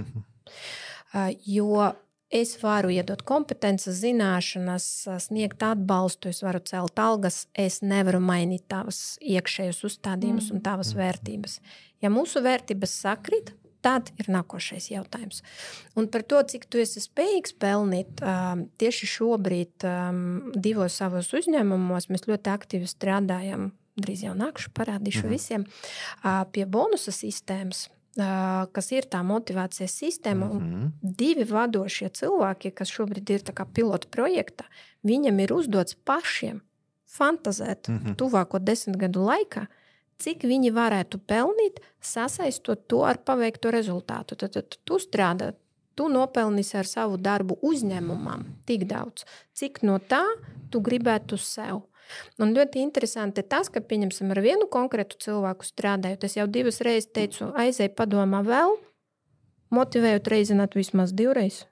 Speaker 3: Jo es varu iedot kompetences, zināšanas, sniegt atbalstu, es varu celt algas, es nevaru mainīt tavas iekšējos uzstādījumus un tavas vērtības. Ja mūsu vērtības sakrīt, tad ir nākošais jautājums. Un par to, cik tu esi spējīgs pelnīt, tieši šobrīd divos savos uzņēmumos mēs ļoti aktīvi strādājam, drīz jau nākšu, parādīšu visiem, pie bonusa sistēmas, kas ir tā motivācijas sistēma. Divi vadošie cilvēki, kas šobrīd ir tā kā pilota projekta, viņam ir uzdots pašiem fantazēt tuvāko 10 gadu laikā, cik viņi varētu pelnīt, sasaistot to ar paveikto rezultātu. Tad tu strādā, tu nopelnīsi ar savu darbu uzņēmumam tik daudz, cik no tā tu gribētu sev. Un ļoti interesanti tas, ka pieņemsim ar vienu konkrētu cilvēku strādājot. Es jau 2 reizes teicu, aizej padomā vēl, motivējot reizināt vismaz 2 reizes.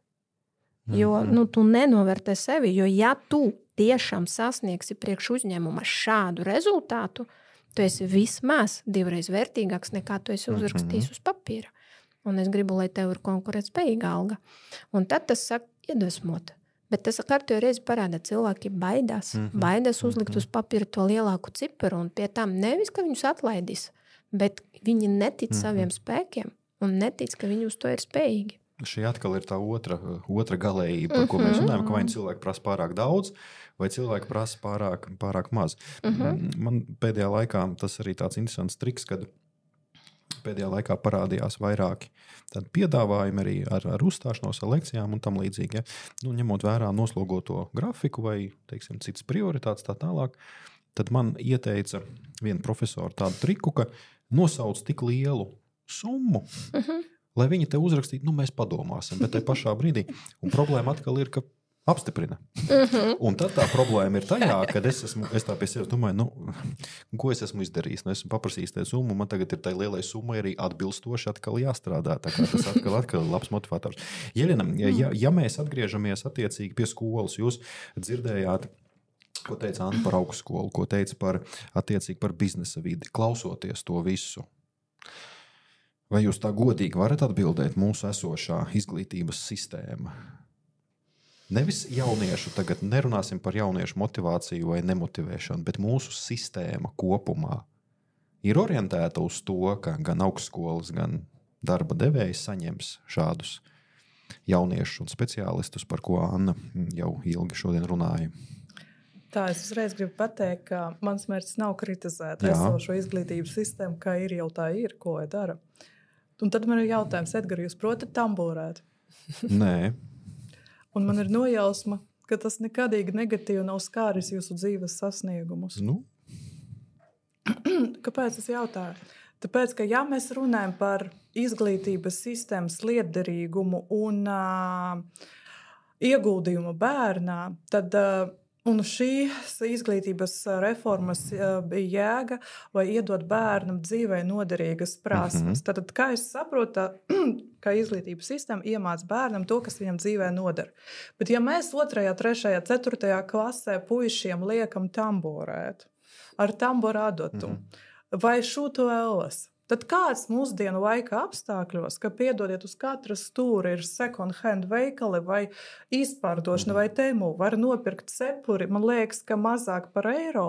Speaker 3: Jo tu nenovērtē sevi, jo ja tu tiešām sasniegsi priekš uzņēmuma šādu rezultātu, tu esi vismaz 2 reizes vērtīgāks nekā tu esi uzrakstījis uz papīra. Un es gribu, lai tev ir konkurētspējīga alga. Un tad tas sāk iedvesmot. Bet tas kārtējo reizi parāda, cilvēki baidās uzlikt uz papīra to lielāku ciparu, un pie tam nevis, ka viņus atlaidīs, bet viņi netic saviem spēkiem un netic, ka viņi uz to ir spējīgi.
Speaker 2: Šī atkal ir tā otra galējība, par ko mēs runājam, ka vai cilvēki prasa pārāk daudz, vai cilvēki prasa pārāk maz. Man pēdējā laikā tas arī tāds interesants triks, kad pēdējā laikā parādījās vairāki piedāvājumi arī ar uzstāšanos, ar lekcijām un tam līdzīgi. Ja? Ņemot vērā noslogoto grafiku vai, teiksim, citas prioritātes tā tālāk, tad man ieteica viena profesora tādu triku, ka nosauc tik lielu summu, lai viņi te uzrakstītu, mēs padomāsim, bet te pašā brīdī. Un problēma atkal ir, ka apstiprina. Un tad tā problēma ir tajā, kad es tā pie sevis domāju, ko es esmu izdarījis. Esmu paprasījis te summu, man tagad ir tai lielai summai arī atbilstoši atkal jāstrādā. Tā kā tas atkal ir labs motivators. Jelena, ja mēs atgriežamies attiecīgi pie skolas, jūs dzirdējāt, ko teica Anna par augstskolu, ko teica attiecīgi par biznesa vidi, klausoties to visu. Vai jūs tā godīgi varat atbildēt mūsu esošā izglītības sistēma? Nevis jauniešu, tagad nerunāsim par jauniešu motivāciju vai nemotivēšanu, bet mūsu sistēma kopumā ir orientēta uz to, ka gan augstskolas, gan darba devējs saņems šādus jauniešus un speciālistus, par ko Anna jau ilgi šodien runāja.
Speaker 4: Tā, es uzreiz gribu pateikt, ka mans mērķis nav kritizēt esošo izglītības sistēmu, kā ir jau tā ir, ko dara. Un tad man ir jautājums, Edgar, jūs protat tambūrēt?
Speaker 2: Nē.
Speaker 4: Un man ir nojausma, ka tas nekādīgi negatīvi nav skāris jūsu dzīves sasniegumus. Kāpēc es jautāju? Tāpēc, ka ja mēs runājam par izglītības sistēmas lietderīgumu un ieguldījumu bērnā, tad Un šīs izglītības reformas bija jēga, lai iedot bērnam dzīvē noderīgas prasmes. Tad, kā es saprotu, ka izglītības sistēma iemāca bērnam to, kas viņam dzīvē noder. Bet ja mēs 2., 3., 4. klasē puišiem liekam tamborēt ar tambora adatu vai šūtu elles, tad kāds mūsdienu laika apstākļos, ka piedodiet uz katra stūra ir second hand veikali vai izpārdošana vai temu, var nopirkt cepuri, man liekas, ka mazāk par eiro.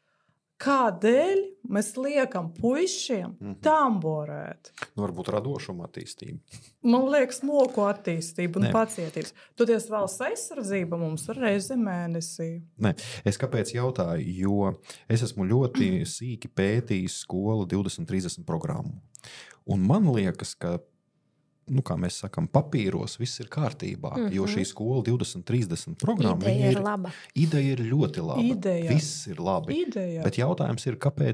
Speaker 4: Kādēļ mēs liekam puišiem tamborēt?
Speaker 2: Varbūt radošuma attīstība.
Speaker 4: Man liekas, moku attīstība un pacietības. Toties valsts aizsardzība mums ir reizi mēnesī.
Speaker 2: Nē, es kāpēc jautāju, jo es esmu ļoti sīki pētījis skolu 2030 programmu. Un man liekas, ka kā mēs sakam, papīros viss ir kārtībā, jo šī skola 2030 programma ideja ir ļoti laba. Viss ir labi. Bet jautājums ir,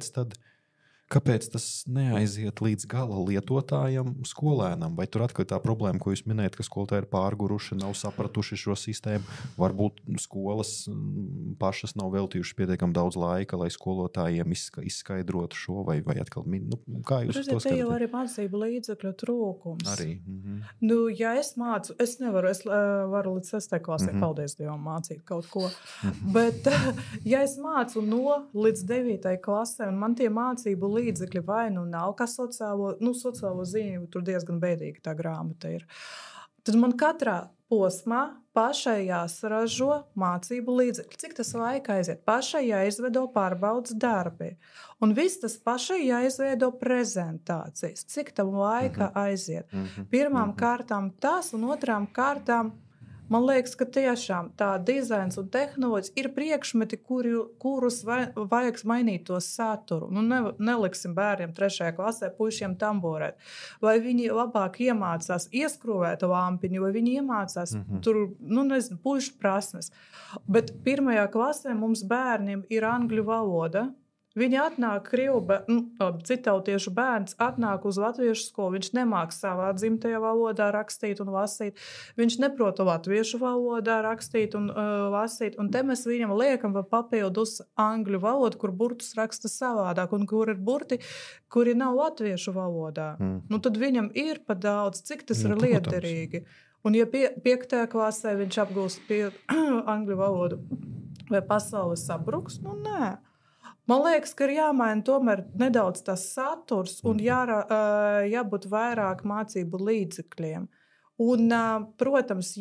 Speaker 2: kāpēc tas neaiziet līdz gala lietotājam, skolēnam? Vai tur atkal tā problēma, ko jūs minējat, ka skolotāji ir pārguruši, nav sapratuši šo sistēmu? Varbūt skolas pašas nav veltījušas pietiekami daudz laika, lai skolotājiem izskaidrotu šo, vai atkal, kā jūs to skatāt?
Speaker 4: Te jau arī mācību līdzekļu trūkums.
Speaker 2: Arī.
Speaker 4: Ja es mācu, es varu līdz 6. klasē, paldies Dievam, mācīt kaut ko. Bet, ja es mācu no līdz 9. klasē, un man tie mācību līdzekļi vai nav, kā sociālo ziņu, tur diezgan bēdīgi tā grāmata ir. Tad man katrā posmā pašai jāsaražo mācību līdzekļi. Cik tas laika aiziet? Pašai jāizvedo pārbaudas darbi. Un viss tas pašai jāizveido prezentācijas. Cik tam laika aiziet? Pirmām kārtām tas, un otrām kārtām man liekas, ka tiešām tā dizains un tehnoloģijas ir priekšmeti, kurus vajag mainīt to saturu. Neliksim bērniem 3. klasē puišiem tamborēt. Vai viņi labāk iemācās ieskrūvēt lampiņu, vai viņi iemācās tur, puišu prasmes. Bet 1. klasē mums bērniem ir angļu valoda. Viņi atnāk citautiešu bērns atnāk uz latviešu skolu. Viņš nemāk savā dzimtajā valodā rakstīt un lasīt. Viņš neprot latviešu valodā rakstīt un lasīt. Un te mēs viņam liekam vēl papildus angļu valodu, kur burtus raksta savādāk un kur ir burti, kuri nav latviešu valodā. Tad viņam ir pa daudz, cik tas ir liederīgi. Un ja 5. klasē viņš apgūst angļu valodu, vai pasaule sabruks, nē. Man liekas, ka ir jāmaina tomēr nedaudz tas saturs un jābūt vairāk mācību līdzekļiem. Un, protams,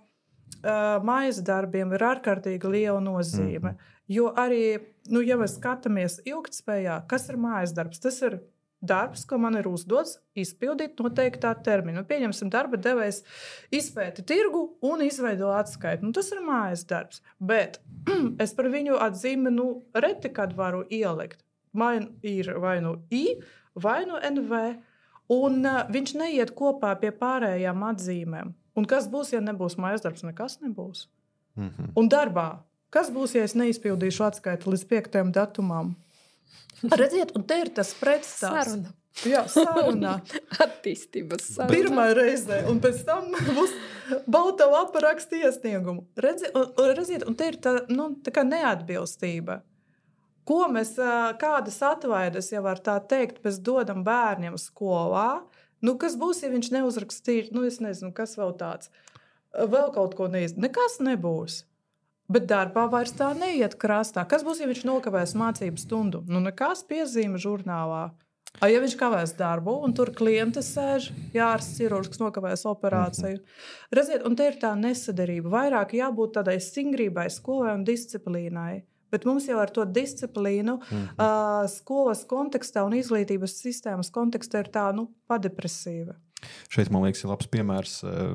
Speaker 4: mājas darbiem ir ārkārtīgi liela nozīme. Jo arī, ja mēs skatāmies ilgtspējā, kas ir mājas darbs? Tas ir darbs, ko man ir uzdots izpildīt noteiktā termiņā. Pieņemsim, darba devējs izpēti tirgu un izveido atskaiti. Tas ir mājas darbs. Bet es par viņu atzīmi reti kad varu ielikt. Man ir vai I, vai NV. Un viņš neiet kopā pie pārējām atzīmēm. Un kas būs, ja nebūs mājas darbs? Nekas nebūs. Un darbā, kas būs, ja es neizpildīšu atskaiti līdz 5. datumam? Redziet, un te ir tas pretstāsts.
Speaker 3: Saruna.
Speaker 4: Jā, sarunā.
Speaker 3: Attīstības saruna.
Speaker 4: Pirmā reize, un pēc tam būs balta lapa raksta iesniegumu. Redziet, un te ir tā kā neatbilstība. Ko mēs, kādas atvaidas, ja var tā teikt, mēs dodam bērniem skolā, kas būs, ja viņš neuzrakstīs, es nezinu, kas vēl tāds, vēl kaut ko nekas nebūs. Bet darbā vairs tā neiet krastā. Kas būs, ja viņš nokavēs mācību stundu? Nekas piezīme žurnālā. Ja viņš kavēs darbu, un tur klienti sēž, ārsts ķirurgs nokavēs operāciju. Redziet, un te ir tā nesaderība. Vairāk jābūt tādai stingrībai skolai un disciplīnai. Bet mums jau ar to disciplīnu skolas kontekstā un izglītības sistēmas kontekstā ir tā padepresīva.
Speaker 2: Šeit, man liekas, ir labs piemērs.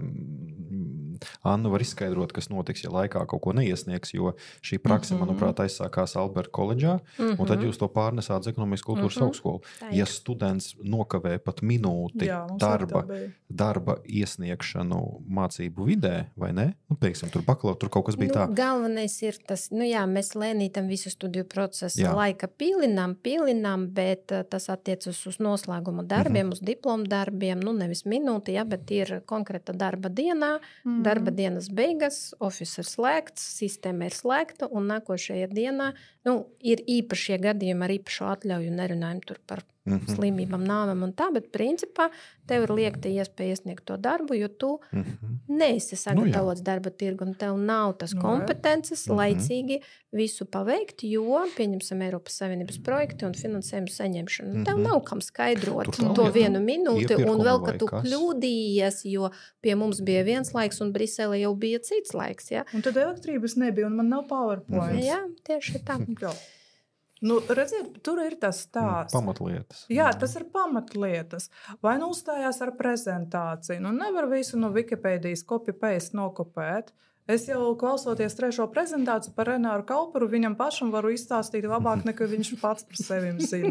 Speaker 2: Anna var izskaidrot, kas notiks, ja laikā kaut ko neiesniegs, jo šī prakse, manuprāt, aizsākās Alberta koledžā, un tad jūs to pārnesāt uz Ekonomikas kultūras augstskolu. Ja students nokavē pat minūti darba iesniegšanu mācību vidē, vai ne? Pieksim, tur bakalaura, tur kaut kas bija tā.
Speaker 3: Galvenais ir tas, mēs lēnītam visu studiju procesu laika pilinām, bet tas attiecas uz noslēguma darbiem, uz diplomu darbiem, nevis minūti, bet ir konkrēta darba dienā. Darba dienas beigas, office ir slēgts, sistēma ir slēgta, un nākošajā dienā ir īpašie gadījumi ar īpašo atļauju, nerunājam tur par slimībām, nāvām un tā, bet principā tev ir liekta iespēja iesniegt to darbu, jo tu neesi sagatavots darba tirgu, un tev nav tas kompetences laicīgi visu paveikt, jo, pieņemsim, Eiropas Savienības projekti un finansējumu saņemšanu. Tev nav kam skaidrot to vienu minūti, un vēl, ka tu kļūdījies, jo pie mums bija viens laiks, un Brisele jau bija cits laiks. Ja?
Speaker 4: Un tad elektrības nebija, un man nav PowerPoint.
Speaker 3: Jā, tieši tā.
Speaker 4: Redziet, tur ir tas stāsts.
Speaker 2: Pamatlietas.
Speaker 4: Jā, tas ir pamatlietas. Vai uzstājās ar prezentāciju? Nevar visu no Wikipēdijas copy-paste nokopēt. Es jau klausoties 3. prezentāciju par Renāru Kauperu, viņam pašam varu izstāstīt labāk, nekā viņš pats par sevim zina.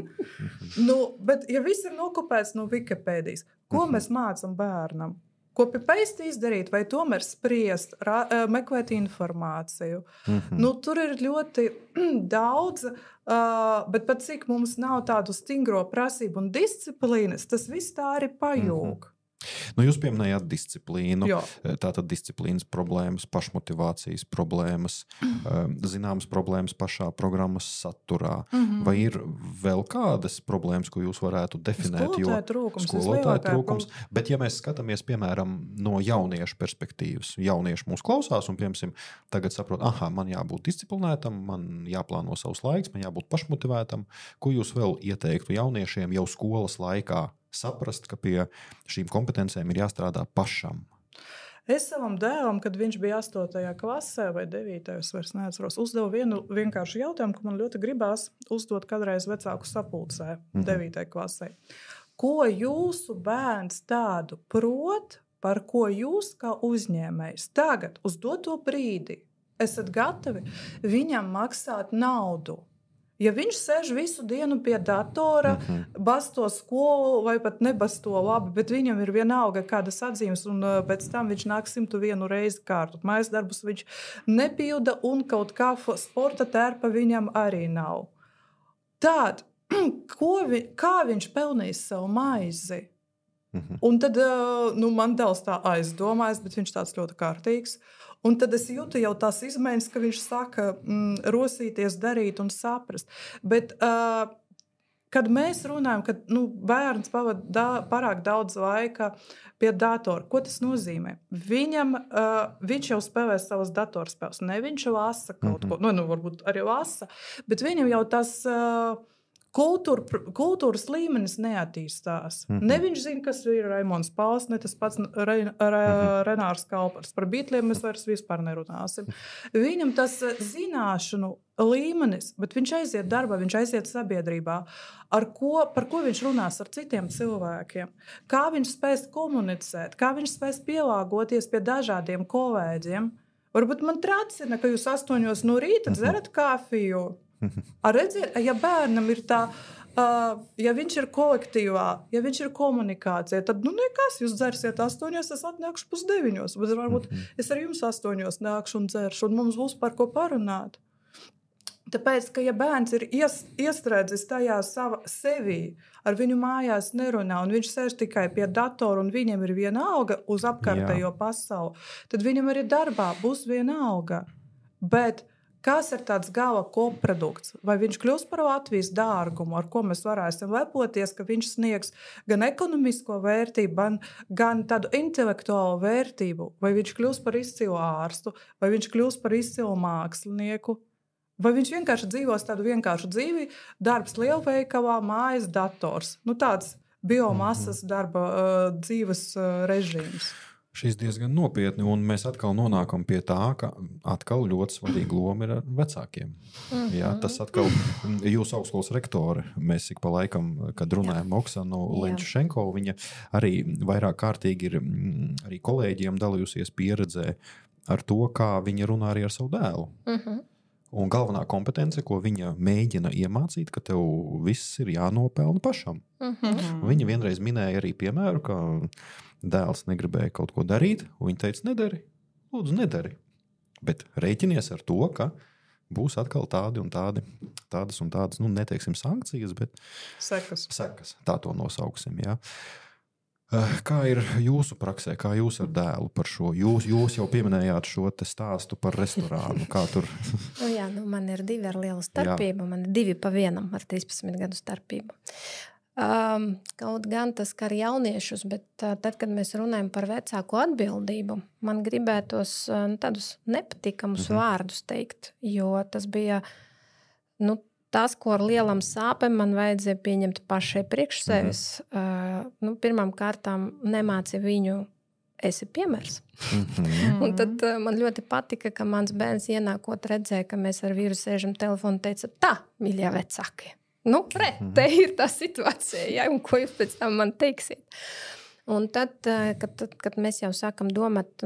Speaker 4: Bet, ja viss ir nokopēts no Wikipēdijas, ko mēs mācam bērnam? Copy-paste izdarīt, vai tomēr spriest, meklēt informāciju. Tur ir ļoti daudz, bet pat cik mums nav tādu stingro prasību un disciplīnas, tas viss tā arī pajūg.
Speaker 2: Jūs pieminējāt disciplīnu, tātad disciplīnas problēmas, pašmotivācijas problēmas, zināmas problēmas pašā programmas saturā. Vai ir vēl kādas problēmas, ko jūs varētu definēt?
Speaker 4: Skolotāju
Speaker 2: trūkums. Bet ja mēs skatāmies, piemēram, no jauniešu perspektīvas, jaunieši mūs klausās un, piemēram, tagad saprot, man jābūt disciplinētam, man jāplāno savs laiks, man jābūt pašmotivētam. Ko jūs vēl ieteiktu jauniešiem jau skolas laikā? Saprast, ka pie šīm kompetencēm ir jāstrādā pašam.
Speaker 4: Es savam dēlam, kad viņš bija 8. klasē vai 9. es vairs neatceros, uzdevu vienu vienkāršu jautājumu, ko man ļoti gribās uzdot kādreiz vecāku sapulcē 9. klasē. Ko jūsu bērns tādu prot, par ko jūs kā uzņēmējs tagad uz doto brīdi esat gatavi viņam maksāt naudu? Ja viņš sēž visu dienu pie datora, basto skolu vai pat nebasto labi, bet viņam ir vienalga kādas atzīmes, un pēc tam viņš nāk 101 reizi kārtot. Mājas darbus viņš nepilda, un kaut kā sporta tērpa viņam arī nav. Tād, kā viņš pelnīs savu maizi? Un tad man dēls tā aizdomājas, bet viņš tāds ļoti kārtīgs. Un tad es jūtu jau tās izmaiņas, ka viņš saka rosīties, darīt un saprast. Bet, kad mēs runājam, ka bērns pavada pārāk daudz laika pie datora, ko tas nozīmē? Viņš jau spēlē savas datorspēles. Ne viņš lasa kaut ko, varbūt arī lasa, bet viņam jau tas... Kultūras līmenis neattīstās. Ne viņš zina, kas ir Raimons Pauls, ne tas pats Renārs Kaupers. Par Beatliem mēs vairs vispār nerunāsim. Viņam tas zināšanu līmenis, bet viņš aiziet darbā, viņš aiziet sabiedrībā. Par ko viņš runās ar citiem cilvēkiem? Kā viņš spēs komunicēt? Kā viņš spēs pielāgoties pie dažādiem kolēģiem? Varbūt man tracina, ka jūs 8 no rīta dzerat kafiju. Redziet, ja bērnam ir tā, ja viņš ir kolektīvā, ja viņš ir komunikācija, tad nekas, jūs dzersiet 8, es atnākšu 8:30, bet varbūt es ar jums 8 nākšu un dzeršu, un mums būs par ko parunāt. Tāpēc, ka ja bērns ir iestrēdzis tajā sevī, ar viņu mājās nerunā, un viņš sēž tikai pie datora, un viņam ir viena alga uz apkārtējo pasauli, tad viņam arī darbā būs viena alga. Bet kas ir tāds gala koprodukts? Vai viņš kļūs par Latvijas dārgumu, ar ko mēs varēsim lepoties, ka viņš sniegs gan ekonomisko vērtību, gan tādu intelektuālu vērtību? Vai viņš kļūs par izcilu ārstu, vai viņš kļūs par izcilu mākslinieku? Vai viņš vienkārši dzīvos tādu vienkāršu dzīvi, darbs lielveikalā, mājas dators? Tāds biomasas darba dzīves režīms.
Speaker 2: Šis diezgan nopietni, un mēs atkal nonākam pie tā, ka atkal ļoti svarīga loma ir ar vecākiem. Jā, tas atkal jūsu augstskolas rektore, mēs ik pa laikam, kad runājam Oksanu Lenčšenko, viņa arī vairāk kārtīgi ir arī kolēģiem dalījusies pieredzē ar to, kā viņa runā arī ar savu dēlu. Un galvenā kompetence, ko viņa mēģina iemācīt, ka tev viss ir jānopelna pašam. Viņa vienreiz minēja arī piemēru, ka dēls negribēja kaut ko darīt, un viņa teica, nedari, lūdzu, nedari. Bet rēķinies ar to, ka būs atkal tādas un tādas, neteiksim sankcijas, bet
Speaker 4: sekas.
Speaker 2: Tā to nosauksim, jā. Kā ir jūsu praksē, kā jūs ar dēlu par šo? Jūs jau pieminējāt šo te stāstu par restorānu. Kā tur?
Speaker 3: Man ir 2 ar lielu starpību. Man ir 2 pa 1 ar 13 gadu starpību. Kaut gan tas skar jauniešus, bet tad, kad mēs runājam par vecāku atbildību, man gribētos tādus nepatikamus vārdus teikt, jo tas bija, tas, ko ar lielām sāpēm man vajadzēja pieņemt pašai priekš sevis. Pirmām kārtām nemāci viņu, esi piemērs. Un tad man ļoti patika, ka mans bērns ienākot redzēja, ka mēs ar vīru sēžam telefonu un teica, tā, mīļie vecāki. Te ir tā situācija, ja? Un ko jūs pēc tam man teiksiet? Un tad, kad mēs jau sākam domāt,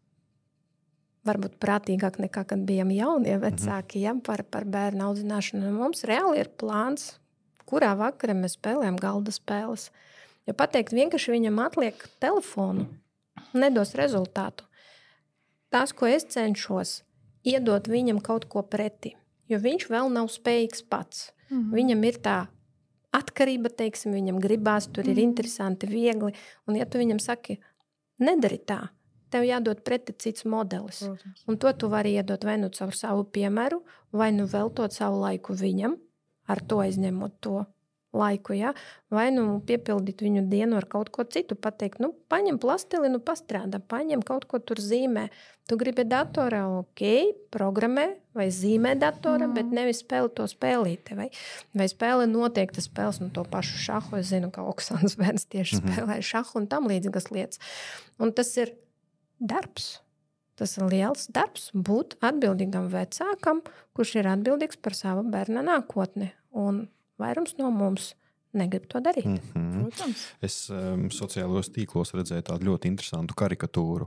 Speaker 3: varbūt prātīgāk nekā, kad bijām jaunie vecāki, par bērnu audzināšanu. Mums reāli ir plāns, kurā vakarā mēs spēlējam galda spēles. Jo pateikt, vienkārši viņam atliek telefonu, nedos rezultātu. Tas, ko es cenšos, iedot viņam kaut ko pretī, jo viņš vēl nav spējīgs pats. Viņam ir tā atkarība, teiksim, viņam gribās, tur ir interesanti, viegli. Un ja tu viņam saki, nedari tā, tev jādod pretī cits modelis. Un to tu vari iedot vai nu caur savu piemēru, vai nu veltot savu laiku viņam, ar to aizņemot to laiku, ja? Vai nu piepildīt viņu dienu ar kaut ko citu, pateikt, paņem plastili, pastrādā, paņem kaut ko tur zīmē. Tu gribi datorā, programmē vai zīmē datorā, bet nevis spēli to spēlīti. Vai spēle noteikti spēles, to pašu šahu. Es zinu, ka Oksanas bērns tieši spēlē šahu un tam līdzīgas lietas. Un tas ir darbs. Tas ir liels darbs būt atbildīgam vecākam, kurš ir atbildīgs par savu bērna nākotni. Un vairums no mums negrib to darīt.
Speaker 2: Es sociālajos tīklos redzēju tādu ļoti interesantu karikatūru.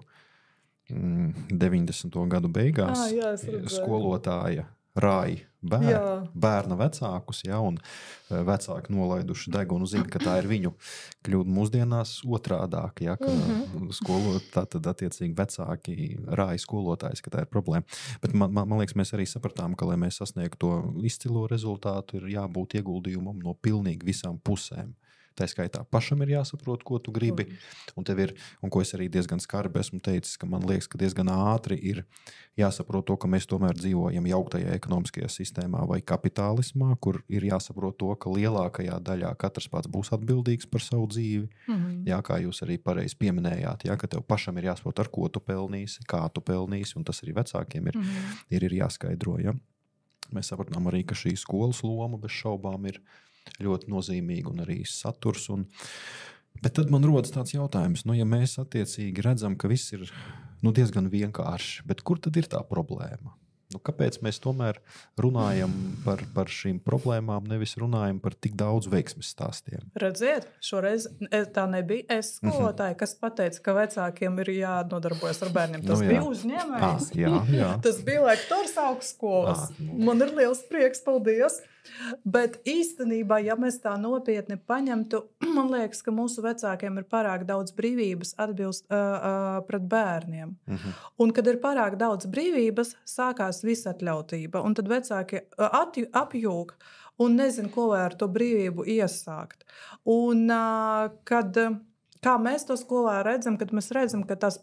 Speaker 2: 90. gadu beigās skolotāja rāja bērna vecākus, un vecāki nolaiduši degunu, zina, ka tā ir viņu kļūda mūsdienās otrādāk, ka tad attiecīgi vecāki rāja skolotājs, ka tā ir problēma. Bet man liekas, mēs arī sapratām, ka, lai mēs sasniegtu to izcilo rezultātu, ir jābūt ieguldījumam no pilnīgi visām pusēm. Tā skaitā pašam ir jāsaprot, ko tu gribi. Un ko es arī diezgan skarbi esmu teicis, ka man liekas, ka diezgan ātri ir jāsaprot to, ka mēs tomēr dzīvojam jauktajā ekonomiskajā sistēmā vai kapitālismā, kur ir jāsaprot to, ka lielākajā daļā katrs pats būs atbildīgs par savu dzīvi. Jā, kā jūs arī pareizi pieminējāt, ka tev pašam ir jāsaprot, ar ko tu pelnīsi, kā tu pelnīsi, un tas arī vecākiem ir jāskaidro. Ja? Mēs sapratām arī, ka šī skolas loma bez šaubām ir ļoti nozīmīga un arī saturs. Bet tad man rodas tāds jautājums, ja mēs attiecīgi redzam, ka viss ir diezgan vienkārši, bet kur tad ir tā problēma? Kāpēc mēs tomēr runājam par šīm problēmām, nevis runājam par tik daudz veiksmes stāstiem?
Speaker 4: Redziet, šoreiz tā nebija es skolotāja, kas pateica, ka vecākiem ir jānodarbojas ar bērniem. Tas bija uzņēmējs.
Speaker 2: Jā.
Speaker 4: Tas bija lektors augstskolas. Man ir liels prieks, paldies! Bet īstenībā, ja mēs tā nopietni paņemtu, man liekas, ka mūsu vecākiem ir pārāk daudz brīvības atbilst pret bērniem. Un, kad ir pārāk daudz brīvības, sākās visatļautība. Un tad vecāki apjūg un nezin, ko vai ar to brīvību iesākt. Un, kā mēs to skolā redzam, kad mēs redzam, ka tās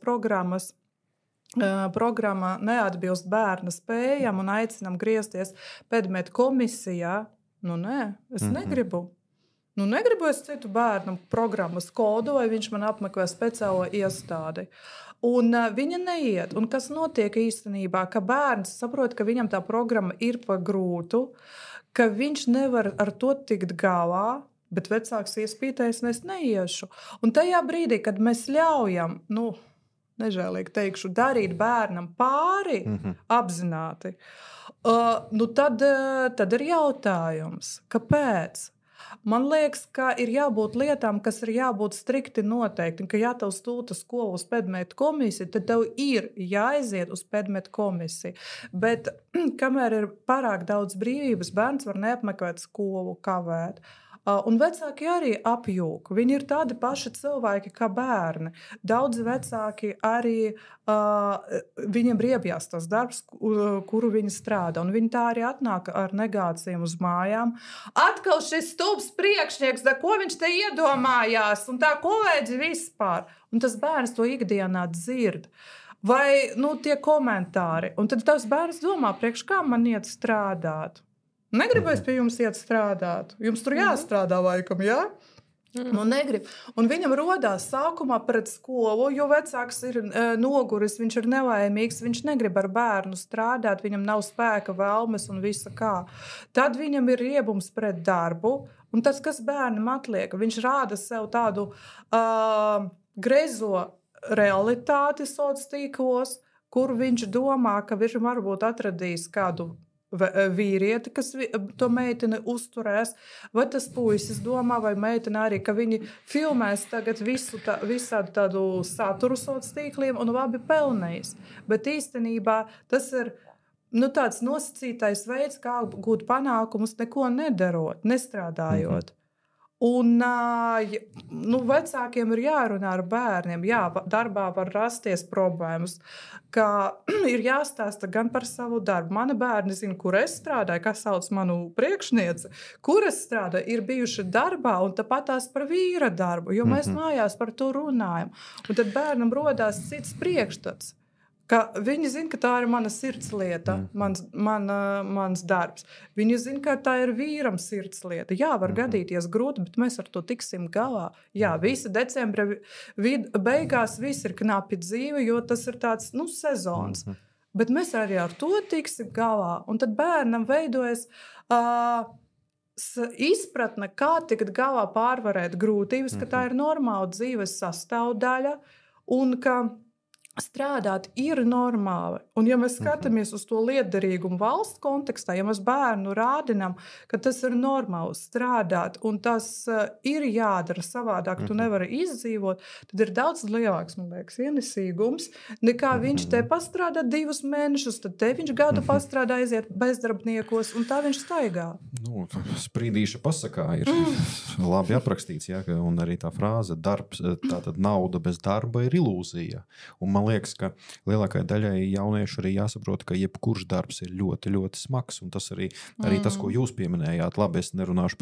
Speaker 4: programma neatbilst bērna spējām un aicinam griezties predmetu komisijā. Nē, es negribu. Negribu es citu bērnu programmas kodu, vai viņš man apmeklē speciālo iestādi. Un viņa neiet. Un kas notiek īstenībā? Ka bērns saprot, ka viņam tā programma ir pa grūtu, ka viņš nevar ar to tikt galā, bet vecāks iespītais, un es neiešu. Un tajā brīdī, kad mēs ļaujam, nežēlīgi teikšu, darīt bērnam pāri apzināti, tad ir jautājums, kāpēc? Man liekas, ka ir jābūt lietām, kas ir jābūt strikti noteikti, un ka ja tev stūta skolu uz predmetu komisiju, tad tev ir jāaiziet uz predmetu komisiju. Bet kamēr ir pārāk daudz brīvības, bērns var neapmeklēt skolu, kavēt. Un vecāki arī apjūk. Viņi ir tādi paši cilvēki kā bērni. Daudzi vecāki arī viņiem riebjās tas darbs, kuru viņi strādā. Un viņi tā arī atnāk ar negācijām uz mājām. Atkal šis stulbs priekšnieks, ko viņš te iedomājās, un tā kolēģi vispār. Un tas bērns to ikdienā dzird. Vai tie komentāri. Un tad tavs bērns domā, priekš kā man iet strādāt? Negribu es pie jums iet strādāt. Jums tur jāstrādā laikam, jā? Negrib. Un viņam rodās sākumā pret skolu, jo vecāks ir noguris, viņš ir nelaimīgs, viņš negrib ar bērnu strādāt, viņam nav spēka, vēlmes un visa kā. Tad viņam ir riebums pret darbu, un tas, kas bērnam atliek, viņš rāda sev tādu grezo realitāti sociālos tīklos, kur viņš domā, ka viņš varbūt atradīs kādu vīrieti, kas to meiteni uzturēs, vai tas puisis domā, vai meitene arī, ka viņi filmēs tagad visādu tādu saturu sociālos tīkliem un labi pelnīs. Bet īstenībā tas ir tāds nosacītais veids, kā gūt panākumus, neko nedarot, nestrādājot. Un vecākiem ir jārunā ar bērniem. Jā, darbā var rasties problēmas, ka ir jāstāsta gan par savu darbu. Mani bērni zina, kur es strādāju, kā sauc manu priekšnieci, kur es strādāju, ir bijuši darbā un tāpat tās par vīra darbu, jo mēs mājās par to runājam. Un tad bērnam rodās cits priekšstats. Viņi zina, ka tā ir mana sirdslieta, mans darbs. Viņi zina, ka tā ir vīram sirdslieta. Jā, var gadīties grūti, bet mēs ar to tiksim galā. Jā, visi decembra beigās viss ir knapi dzīve, jo tas ir tāds, sezons. Bet mēs arī ar to tiksim galā. Un tad bērnam veidojas izpratne, kā tikt galā pārvarēt grūtības, ka tā ir normāla dzīves sastāvdaļa un ka strādāt ir normāli. Un ja mēs skatāmies uz to lietderīgumu valsts kontekstā, ja mēs bērnu rādinām, ka tas ir normāli strādāt un tas ir jādara savādāk, tu nevari izdzīvot, tad ir daudz lielāks, man liekas, ienesīgums, nekā viņš te pastrādā 2 mēnešus, tad te viņš gadu pastrādā, aiziet bezdarbniekos un tā viņš staigā.
Speaker 2: Sprīdīša pasakā ir labi aprakstīts, ja, un arī tā frāze darbs, tātad nauda bez darba ir ilūzija. Un man liekas, ka lielākajai daļai jauniešu arī jāsaprot, ka jebkurš darbs ir ļoti, ļoti smags. Un tas arī tas, ko jūs pieminējāt, labi, es nerunāšu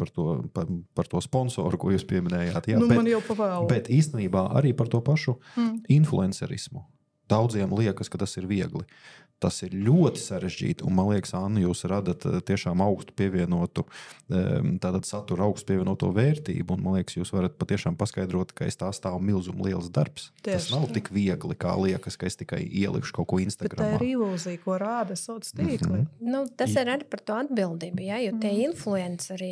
Speaker 2: par to sponsoru, ko jūs pieminējāt. Jā,
Speaker 4: man jau pavēlu.
Speaker 2: Bet īstenībā arī par to pašu influencerismu. Daudziem liekas, ka tas ir viegli. Tas ir ļoti sarežģīti, un man liekas, Anna, jūs radat tiešām augstu pievienotu, tātad satura augstu pievienoto vērtību, un man liekas, jūs varat patiešām paskaidrot, ka aiz tā stāv milzuma liels darbs. Tas nav tik viegli, kā liekas, ka es tikai ielikšu kaut ko Instagramā.
Speaker 4: Bet tā ir ilūzija, ko rāda sociālos tīkli.
Speaker 3: Tas ir arī par to atbildību, ja, jo tie influenceri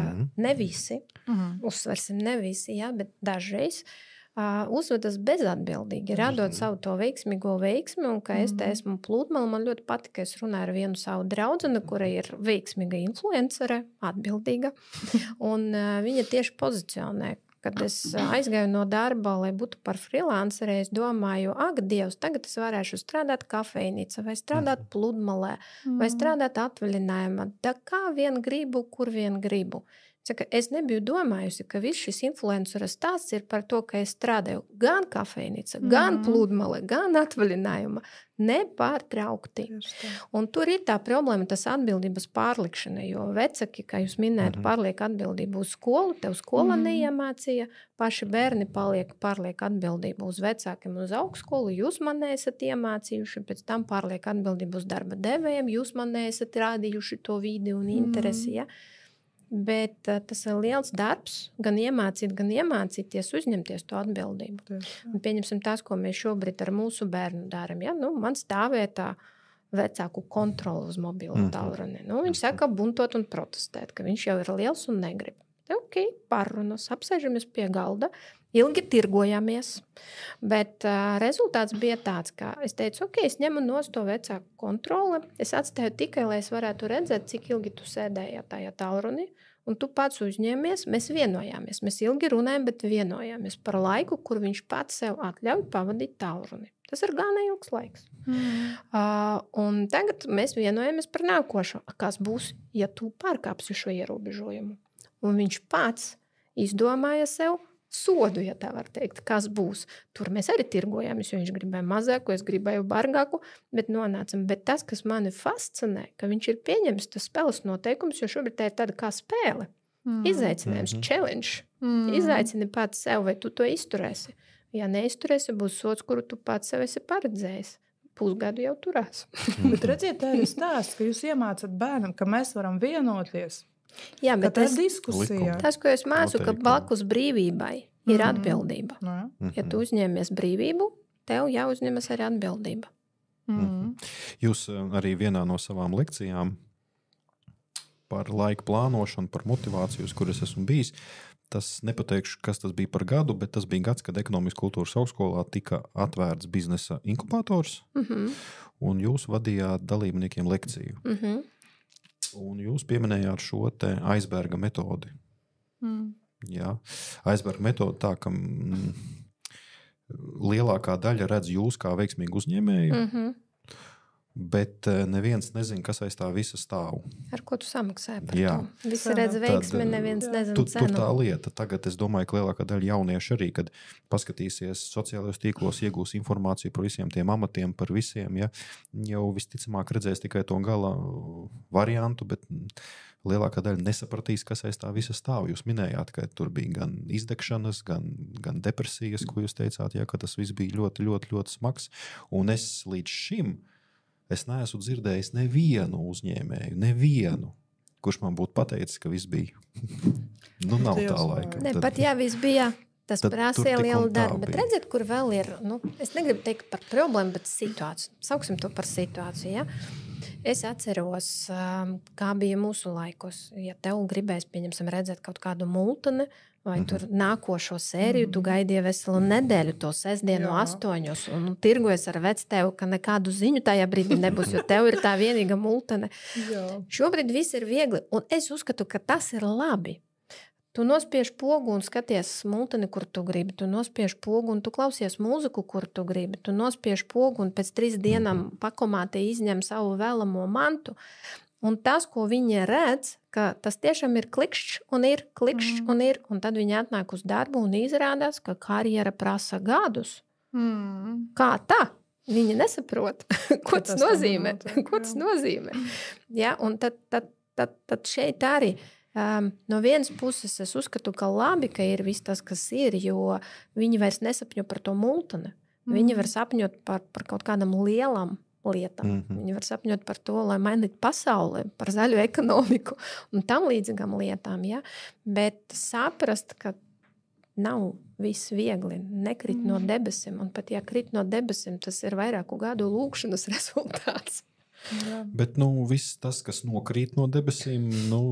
Speaker 3: ne visi, uzsversim ne visi, ja, bet dažreiz uzvedas bezatbildīgi, radot savu to veiksmīgo veiksmi, un ka es te esmu plūdmala, man ļoti patīk, ka es runāju ar vienu savu draudzeni, kura ir veiksmīga influencere, atbildīga, un viņa tieši pozicionē, kad es aizgāju no darba, lai būtu par freelanceri, es domāju, ak, Dievs, tagad es varēšu strādāt kafejnīca, vai strādāt pludmalē, vai strādāt atvaļinājumā, da kā vien gribu, kur vien gribu. Es nebiju domājusi, ka viss šis influencera stāsts ir par to, ka es strādāju gan kafejnīca, gan pludmale, gan atvaļinājuma, nepārtraukti. Un tur ir tā problēma, tas atbildības pārlikšana, jo vecāki, kā jūs minējat, pārliek atbildību uz skolu, tev skola neiemācīja, paši bērni pārliek atbildību uz vecākiem uz augstskolu, jūs man neesat iemācījuši, pēc tam pārliek atbildību uz darba devējiem, jūs man neesat rādījuši to vidi un interesi, ja? Bet tas ir liels darbs, gan iemācīties uzņemties to atbildību. Un pieņemsim tās, ko mēs šobrīd ar mūsu bērnu darām. Ja? Man stāvēja tā vecāku kontroli uz mobilo tālruni. Viņš saka buntot un protestēt, ka viņš jau ir liels un negrib. Ok, pārunas, apsēžamies pie galda, ilgi tirgojāmies, bet rezultāts bija tāds, ka es teicu, ok, es ņemu nost to vecāku kontroli, es atstāju tikai, lai es varētu redzēt, cik ilgi tu sēdēji tajā tālruni, un tu pats uzņēmies, mēs vienojāmies, mēs ilgi runājam, bet vienojāmies par laiku, kur viņš pats sev atļauj pavadīt tālruni. Tas ir gana ilgs laiks. Un tagad mēs vienojāmies par nākošo, kas būs, ja tu pārkāpsi šo ierobežojumu. un viņš pats izdomāja sev sodu, ja tā var teikt, kas būs. Tur mēs arī tirgojāmies, jo viņš gribēja mazāku, es gribēju bargāku, bet nonācam. Bet tas, kas mani fascinē, ka viņš ir pieņemis tas spēles noteikums, jo šobrīd tā ir tāda kā spēle. Izaicinājums, challenge. Izaicini pats sev, vai tu to izturēsi. Ja neizturēsi, būs sods, kuru tu pats sev esi paredzējis. Pusgadu jau turās.
Speaker 4: Bet redziet, tā ir stāsts, ka jūs iemācat bērnam, ka mēs varam vienoties.
Speaker 3: Jā, bet
Speaker 4: tā ir diskusija.
Speaker 3: Tas, ko es mācu, ka blakus brīvībai ir atbildība. Ja tu uzņemies brīvību, tev jāuzņemas arī atbildība.
Speaker 2: Jūs arī vienā no savām lekcijām par laika plānošanu, par motivāciju, uz kuras esmu bijis, tas nepateikšu, kas tas bija par gadu, bet tas bija gads, kad Ekonomikas kultūras augstskolā tika atvērts biznesa inkubators, un jūs vadījāt dalībniekiem lekciju. Un jūs pieminējāt šo te aizberga metodi. Jā, aizberga metode tā, ka lielākā daļa redz jūs kā veiksmīgu uzņēmēju, bet neviens nezina, kas aiz tā visa stāv.
Speaker 3: Ar ko tu samaksāji par to? Visi redz veiksmi, neviens nezina cenu.
Speaker 2: Tur tā lieta. Tagad es domāju, ka lielākā daļa jaunieši arī, kad paskatīsies sociālajos tīklos, iegūs informāciju par visiem tiem amatiem, par visiem, ja, jau visticamāk redzēs tikai to gala variantu, bet lielākā daļa nesapratīs, kas aiz tā visa stāv. Jūs minējāt, ka tur bija gan izdegšanas, gan depresijas, ko jūs teicāt, ja, ka tas viss bija ļoti, ļoti, ļoti smags. Un es līdz šim es neesmu dzirdējis nevienu uzņēmēju, kurš man būtu pateicis, ka viss bija. Nav tā laika.
Speaker 3: Ne, pat ja viss bija, tas prasīja lielu darbu. Bet redziet, kur vēl ir, es negribu teikt par problēmu, bet situāciju. Sauksim to par situāciju, ja? Es atceros, kā bija mūsu laikos. Ja tev gribēs, pieņemsim, redzēt kaut kādu multeni, vai tur nākošo sēriju, tu gaidīji veselu nedēļu, to sestdienu no 8, un tirgojas ar vectēvu, ka nekādu ziņu tajā brīdī nebūs, jo tev ir tā vienīga multene. Šobrīd viss ir viegli, un es uzskatu, ka tas ir labi. Tu nospiež pogu un skaties multeni, kur tu gribi. Tu nospiež pogu un tu klausies mūziku, kur tu gribi. Tu nospiež pogu un pēc 3 dienām pakomātē izņem savu vēlamo mantu. Un tas, ko viņi redz, ka tas tiešām ir klikšķis un ir klikšķis un tad viņi atnāk uz darbu un izrādās, ka karjera prasa gadus. Kā tā? Viņi nesaprot, ko tas nozīmē. Ko tas nozīmē? Ja, un tad šeit arī no vienas puses es uzskatu, ka labi, ka ir viss tas, kas ir, jo viņi vairs nesapņo par to multeni. Viņi var sapņot par kaut kādam lielam lietām. Viņi var sapņot par to, lai mainītu pasauli, par zaļu ekonomiku un tam līdzīgām lietām. Ja? Bet saprast, ka nav viss viegli, nekrit no debesīm. Un pat ja krit no debesīm, tas ir vairāku gadu lūkšanas rezultāts.
Speaker 2: Jā. Bet viss tas, kas nokrīt no debesīm,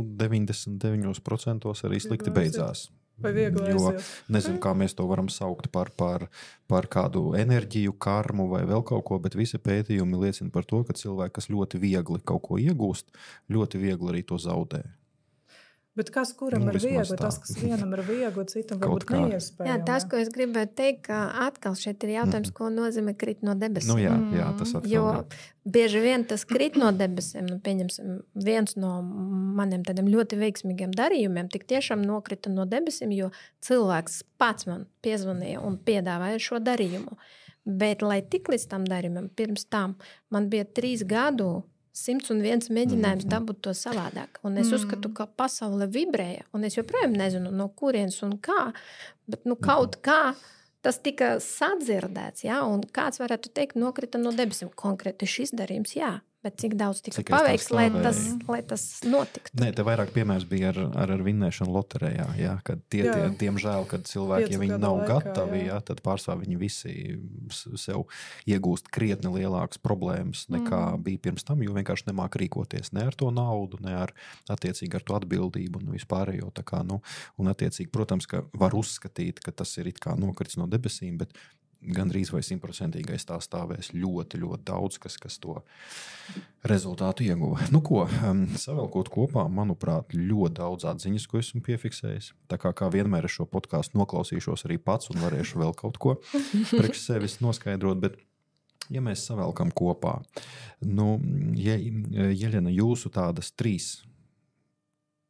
Speaker 2: 99% arī slikti beidzās. Jo nezinu, kā mēs to varam saukt par kādu enerģiju, karmu vai vēl kaut ko, bet visi pētījumi liecina par to, ka cilvēki, kas ļoti viegli kaut ko iegūst, ļoti viegli arī to zaudē.
Speaker 4: Bet kas kuram ir viegli, tas, kas vienam ir viegli, citam varbūt neiespējami.
Speaker 3: Jā, tas, ko es gribētu teikt, ka atkal šeit ir jautājums, ko nozīmē krit no debesīm.
Speaker 2: Jā, tas atkal.
Speaker 3: Jo bieži vien tas krit no debesīm, pieņemsim, viens no maniem tādiem ļoti veiksmīgiem darījumiem tik tiešām nokrita no debesīm, jo cilvēks pats man piezvanīja un piedāvāja šo darījumu. Bet, lai tik līdz tam darījumam, pirms tam man bija 3 gadu 101 mēģinājums dabūt to savādāk. Un es uzskatu, ka pasaule vibrēja. Un es joprojām nezinu, no kurienes un kā. Bet kaut kā tas tika sadzirdēts. Ja? Un kāds varētu teikt, nokrita no debesīm. Konkrēti šis darījums, jā. Bet cik daudz tika paveikts, lai tas notiktu?
Speaker 2: Nē, te vairāk piemērs bija ar vinnēšanu loterijā. Ja? Kad diemžēl, kad cilvēki, ja viņi nav gatavi, ja, tad pārsvarā viņi visi sev iegūst krietni lielākas problēmas nekā bija pirms tam, jo vienkārši nemāk rīkoties ne ar to naudu, ne ar attiecīgi ar to atbildību un vispārējo. Tā kā, un attiecīgi, protams, ka var uzskatīt, ka tas ir it kā nokrits no debesīm, bet gandrīz vai 100% tā stāvēs ļoti, ļoti daudz, kas to rezultātu ieguva. Savelkot kopā, manuprāt, ļoti daudz atziņas, ko esmu piefiksējis. Tā kā vienmēr es šo podcastu noklausīšos arī pats un varēšu vēl kaut ko priekš sevis noskaidrot, bet ja mēs savelkam kopā, Jeļena, jūsu tādas 3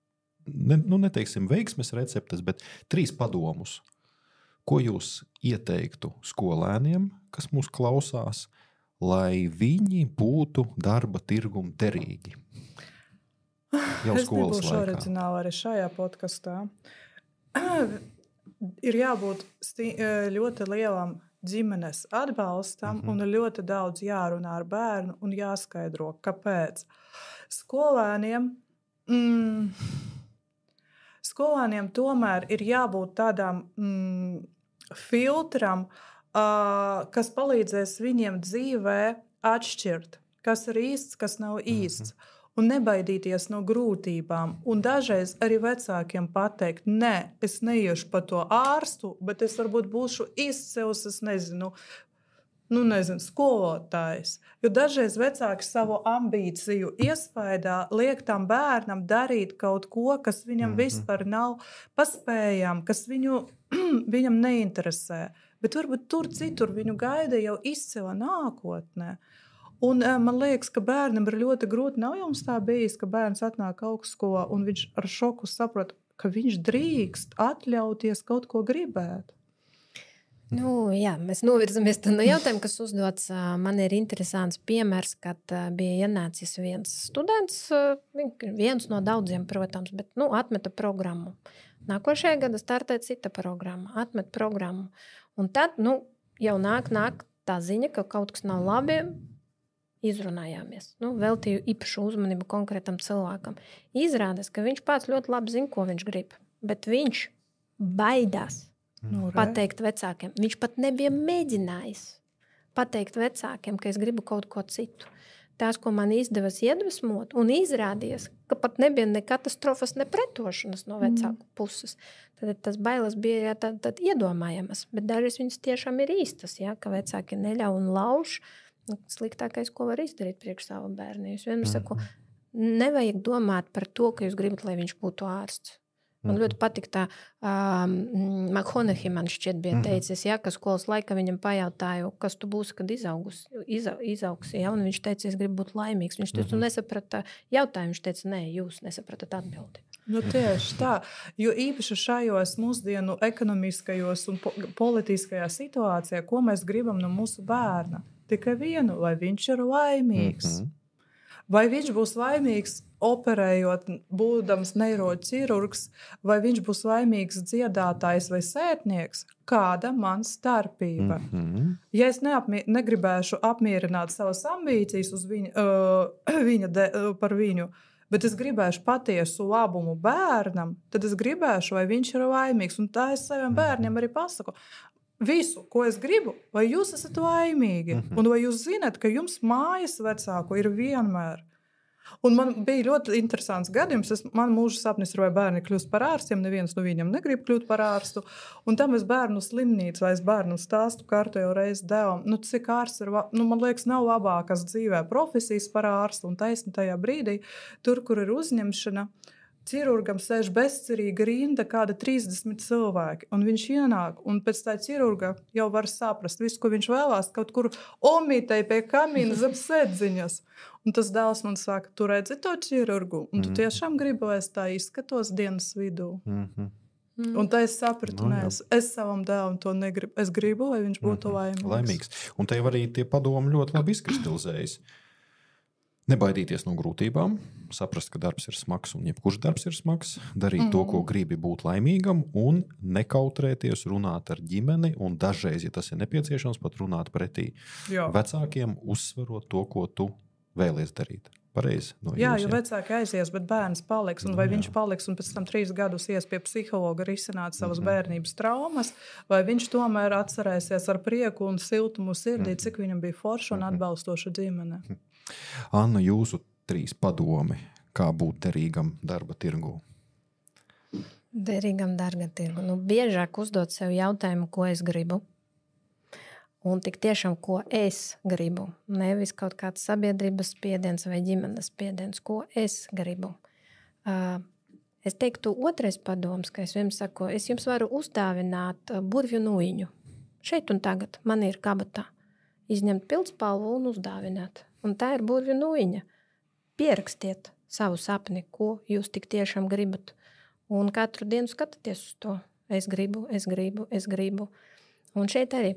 Speaker 2: neteiksim veiksmes receptes, bet 3 padomus. Ko jūs ieteiktu skolēniem, kas mūs klausās, lai viņi būtu darba tirgum derīgi? Jau
Speaker 4: Es
Speaker 2: skolas
Speaker 4: nebūšu
Speaker 2: laikā.
Speaker 4: oriģināli arī šajā podkastā. Ir jābūt ļoti lielam ģimenes atbalstam un ļoti daudz jārunā ar bērnu un jāskaidro, kāpēc. Skolēniem tomēr ir jābūt tādam filtram, kas palīdzēs viņiem dzīvē atšķirt, kas ir īsts, kas nav īsts. Un nebaidīties no grūtībām. Un dažreiz arī vecākiem pateikt, nē, es neiešu pa to ārstu, bet es varbūt būšu izcils, es nezinu, skolotājs. Jo dažreiz vecāki savu ambīciju iespaidā liek tam bērnam darīt kaut ko, kas viņam vispār nav paspējām, kas viņam neinteresē. Bet varbūt tur citur viņu gaida jau izcila nākotnē. Un man liekas, ka bērnam ir ļoti grūti. Nav jums tā bijis, ka bērns atnāk augstskolā un viņš ar šoku saprot, ka viņš drīkst atļauties kaut ko gribēt.
Speaker 3: Jā, mēs novirzamies no jautājuma, kas uzdots. Man ir interesants piemērs, kad bija ienācis viens students, viens no daudziem, protams, bet atmeta programmu. Nākošajā gadā startē cita programma, atmet programmu. Un tad jau nāk tā ziņa, ka kaut kas nav labi. Izrunājāmies. Veltīju īpašu uzmanību konkrētam cilvēkam. Izrādās, ka viņš pats ļoti labi zina, ko viņš grib. Bet viņš baidās pateikt vecākiem. Viņš pat nebija mēģinājis pateikt vecākiem, ka es gribu kaut ko citu. Tās, ko man izdevās iedvesmot, un izrādījās, ka pat nebija ne katastrofas, ne pretošanas no vecāku puses. Tad tas bailes bija tad iedomājamas. Bet dažreiz viņas tiešām ir īstas, ka vecāki neļauj un lauž. Sliktākais, ko var izdarīt priekš savu bērnu. Es vienmēr saku, nevajag domāt par to, ka jūs gribat, lai viņš būtu ārsts. Man ļoti patīk tā, McConaughey man šķiet bija teicis, ka skolas laika viņam pajautāju, kas tu būsi, kad izauksi. Un viņš teica, es gribu būt laimīgs. Viņš teica, tu nesaprata jautājumu. Viņš teica, nē, jūs nesapratat atbildi.
Speaker 4: Tieši tā, jo īpaši šajos mūsdienu ekonomiskajos un politiskajā situācijā, ko mēs gribam no mūsu bērna? Tikai vienu, vai viņš ir laimīgs. Vai viņš būs laimīgs operējot, būdams neiroķirurgs, vai viņš būs laimīgs dziedātājs vai sētnieks, kāda man starpība. Ja es negribēšu apmierināt savas ambīcijas uz par viņu, bet es gribēšu patiesu labumu bērnam, tad es gribēšu, vai viņš ir laimīgs. Un tā es saviem bērniem arī pasaku. Visu, ko es gribu, vai jūs esat laimīgi, un vai jūs zināt, ka jums mājas vecāku ir vienmēr. Un man bija ļoti interesants gadījums. Man mūža sapnis ir, vai bērni kļūst par ārstiem. Neviens no viņiem negrib kļūt par ārstu. Un tam es bērnu slimnīcu vai es bērnu stāstu kārtu jau reiz devu. Cik ārsts ir, man liekas, nav labākas dzīvē profesijas par ārstu. Un taisni tajā brīdī, tur, kur ir uzņemšana, ķirurgam sēž bezcerīga rinda kāda 30 cilvēki, un viņš ienāk, un pēc tā ķirurga jau var saprast visu, ko viņš vēlās, kaut kur omītei pie kamīna zem sēdziņas. Un tas dēls man saka, tu redzi to ķirurgu, un tu tiešām gribi, lai es tā izskatos dienas vidū. Un tā es sapratu, es savam dēlam to negribu. Es gribu, lai viņš būtu laimīgs.
Speaker 2: Un te arī tie padomi ļoti labi izkristalizējas. Nebaidīties no grūtībām, saprast, ka darbs ir smags un jebkurš darbs ir smags, darīt to, ko gribi būt laimīgam un nekautrēties runāt ar ģimeni un dažreiz, ja tas ir nepieciešams, pat runāt pretī vecākiem, uzsverot to, ko tu vēlies darīt. Pareizi.
Speaker 4: Jo vecāki aizies, bet bērns paliks. Un vai viņš paliks un pēc tam 3 gadus ies pie psihologa risināt savas bērnības traumas, vai viņš tomēr atcerēsies ar prieku un siltumu sirdī, cik viņam bija forša un atbalstoša ģimene.
Speaker 2: Anna, jūsu 3 padomi, kā būt derīgam darba tirgū?
Speaker 3: Derīgam darba tirgū. Biežāk uzdot sev jautājumu, ko es gribu. Un tik tiešām, ko es gribu. Nevis kaut kāds sabiedrības spiediens vai ģimenes spiediens, ko es gribu. Es teiktu, otrais padoms, ka es vienmēr saku, es jums varu uzdāvināt burvju nūjiņu. Šeit un tagad man ir kabatā. Izņemt pildspalvu un uzdāvināt. Un tā ir burvju nūjiņa. Pierakstiet savu sapni, ko jūs tik tiešām gribat. Un katru dienu skatāties uz to. Es gribu. Un šeit arī.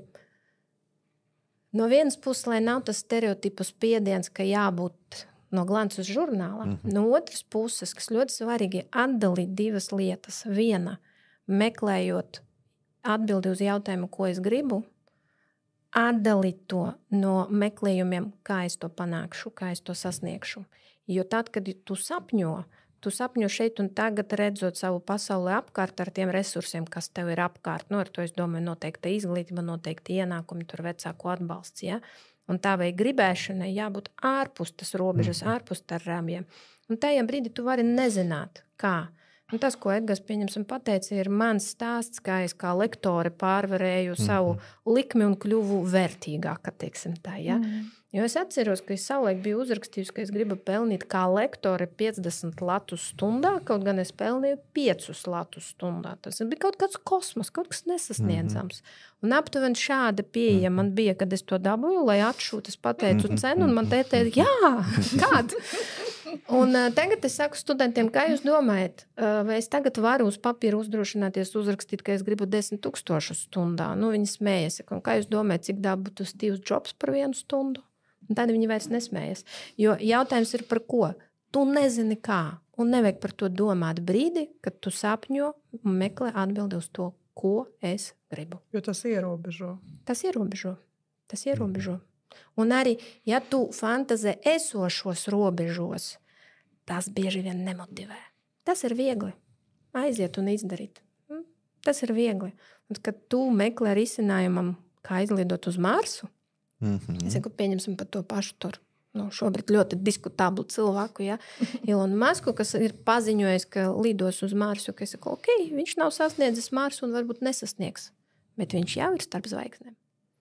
Speaker 3: No vienas puses, lai nav tas stereotipu spiediens, ka jābūt no glans uz žurnāla. No otras puses, kas ļoti svarīgi, atdalīt divas lietas. Viena, meklējot atbildi uz jautājumu, ko es gribu, atdalīt to no meklējumiem, kā es to panākšu, kā es to sasniegšu. Jo tad, kad tu sapņo šeit un tagad, redzot savu pasauli apkārt ar tiem resursiem, kas tev ir apkārt. Ar to es domāju, noteikti izglītība, noteikti ienākumi, tur vecāku atbalsts. Ja? Un tā vai gribēšanai jābūt ārpus tas robežas, ārpus tā rāmjiem. Un tajā brīdī tu vari nezināt, kā. Un tas, ko Edgars pateica, ir mans stāsts, kā es kā lektore pārvarēju savu likmi un kļuvu vērtīgāka, teiksim tā. Ja? Jo es atceros, ka es savulaik biju uzrakstījusi, ka es gribu pelnīt kā lektore 50 latus stundā, kaut gan es pelnīju 5 latus stundā. Tas bija kaut kāds kosmos, kaut kas nesasniedzams. Un aptuveni šāda pieeja man bija, kad es to dabūju, lai atšūtu, es pateicu cenu, un man teica, jā, kāda? Un tagad es saku studentiem, kā jūs domājat, vai es tagad varu uz papīra uzdrošināties uzrakstīt, ka es gribu 10,000 stundā? Viņi smējas. Un kā jūs domājat, cik dabūtu Steve Jobs par 1 stundu? Un tad viņi vairs nesmējas. Jo jautājums ir par ko? Tu nezini kā. Un nevajag par to domāt brīdi, kad tu sapņo un meklē atbildi uz to, ko es gribu.
Speaker 4: Jo tas ierobežo.
Speaker 3: Tas ierobežo. Un arī, ja tu fantazē esošos robežos, tas bieži vien nemotivē. Tas ir viegli. Aiziet un izdarīt. Tas ir viegli. Un, kad tu meklē risinājumam, kā aizlidot uz Marsu, es saku, pieņemsim par to pašu tur. Šobrīd ļoti diskutablu cilvēku, ja? Ilonu Masku, kas ir paziņojis, ka lidos uz Marsu, ka es saku, ok, viņš nav sasniedzis Marsu un varbūt nesasniegs, bet viņš jau ir starp zvaigznēm.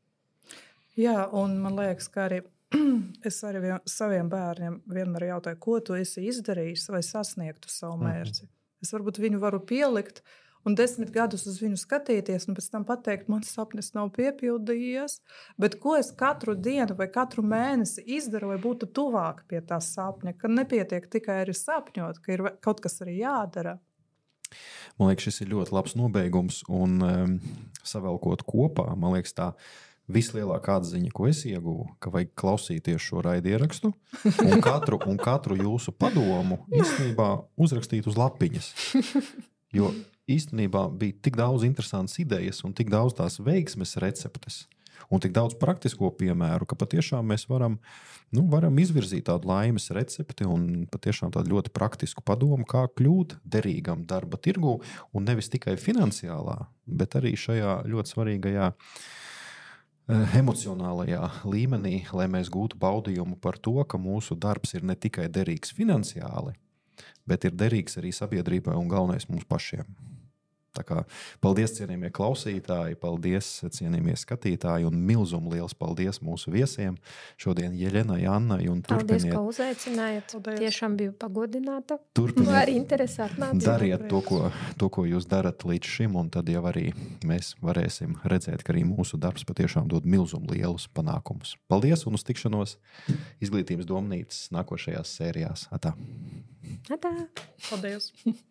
Speaker 4: Jā, un man liekas, ka arī es arī saviem bērniem vienmēr jautāju, ko tu esi izdarījis, lai sasniegtu savu mērķi. Es varbūt viņu varu pielikt un 10 gadus uz viņu skatīties, un pēc tam pateikt, mans sapnis nav piepildījies, bet ko es katru dienu vai katru mēnesi izdaru, lai būtu tuvāk pie tā sapņa, ka nepietiek tikai arī sapņot, ka ir kaut kas arī jādara.
Speaker 2: Man liekas, šis ir ļoti labs nobeigums, un savelkot kopā, man liekas, tā vislielākā atziņa, ko es ieguvu, ka vajag klausīties šo raidierakstu un katru jūsu padomu īstenībā uzrakstīt uz lapiņas. Jo īstenībā bija tik daudz interesantas idejas un tik daudz tās veiksmes receptes un tik daudz praktisko piemēru, ka patiešām mēs varam izvirzīt tādu laimes recepti un patiešām tādu ļoti praktisku padomu, kā kļūt derīgam darba tirgu un nevis tikai finansiālā, bet arī šajā ļoti svarīgajā emocionālajā līmenī, lai mēs gūtu baudījumu par to, ka mūsu darbs ir ne tikai derīgs finansiāli, bet ir derīgs arī sabiedrībai un galvenais mums pašiem. Tā kā paldies, cienījamie klausītāji, paldies, cienījamie skatītāji, un milzumu liels paldies mūsu viesiem. Šodien Jeļenai, Annai un
Speaker 3: turpiniet. Paldies, ka uzaicinājāt. Tiešām biju pagodināta.
Speaker 2: Arī
Speaker 3: interesanti.
Speaker 2: Dariet to, ko jūs darat līdz šim, un tad jau arī mēs varēsim redzēt, ka arī mūsu darbs patiešām dod milzumu lielus panākumus. Paldies un uz tikšanos Izglītības domnīcas nākošajās sērijās. Atā.
Speaker 3: Atā.
Speaker 4: Paldies.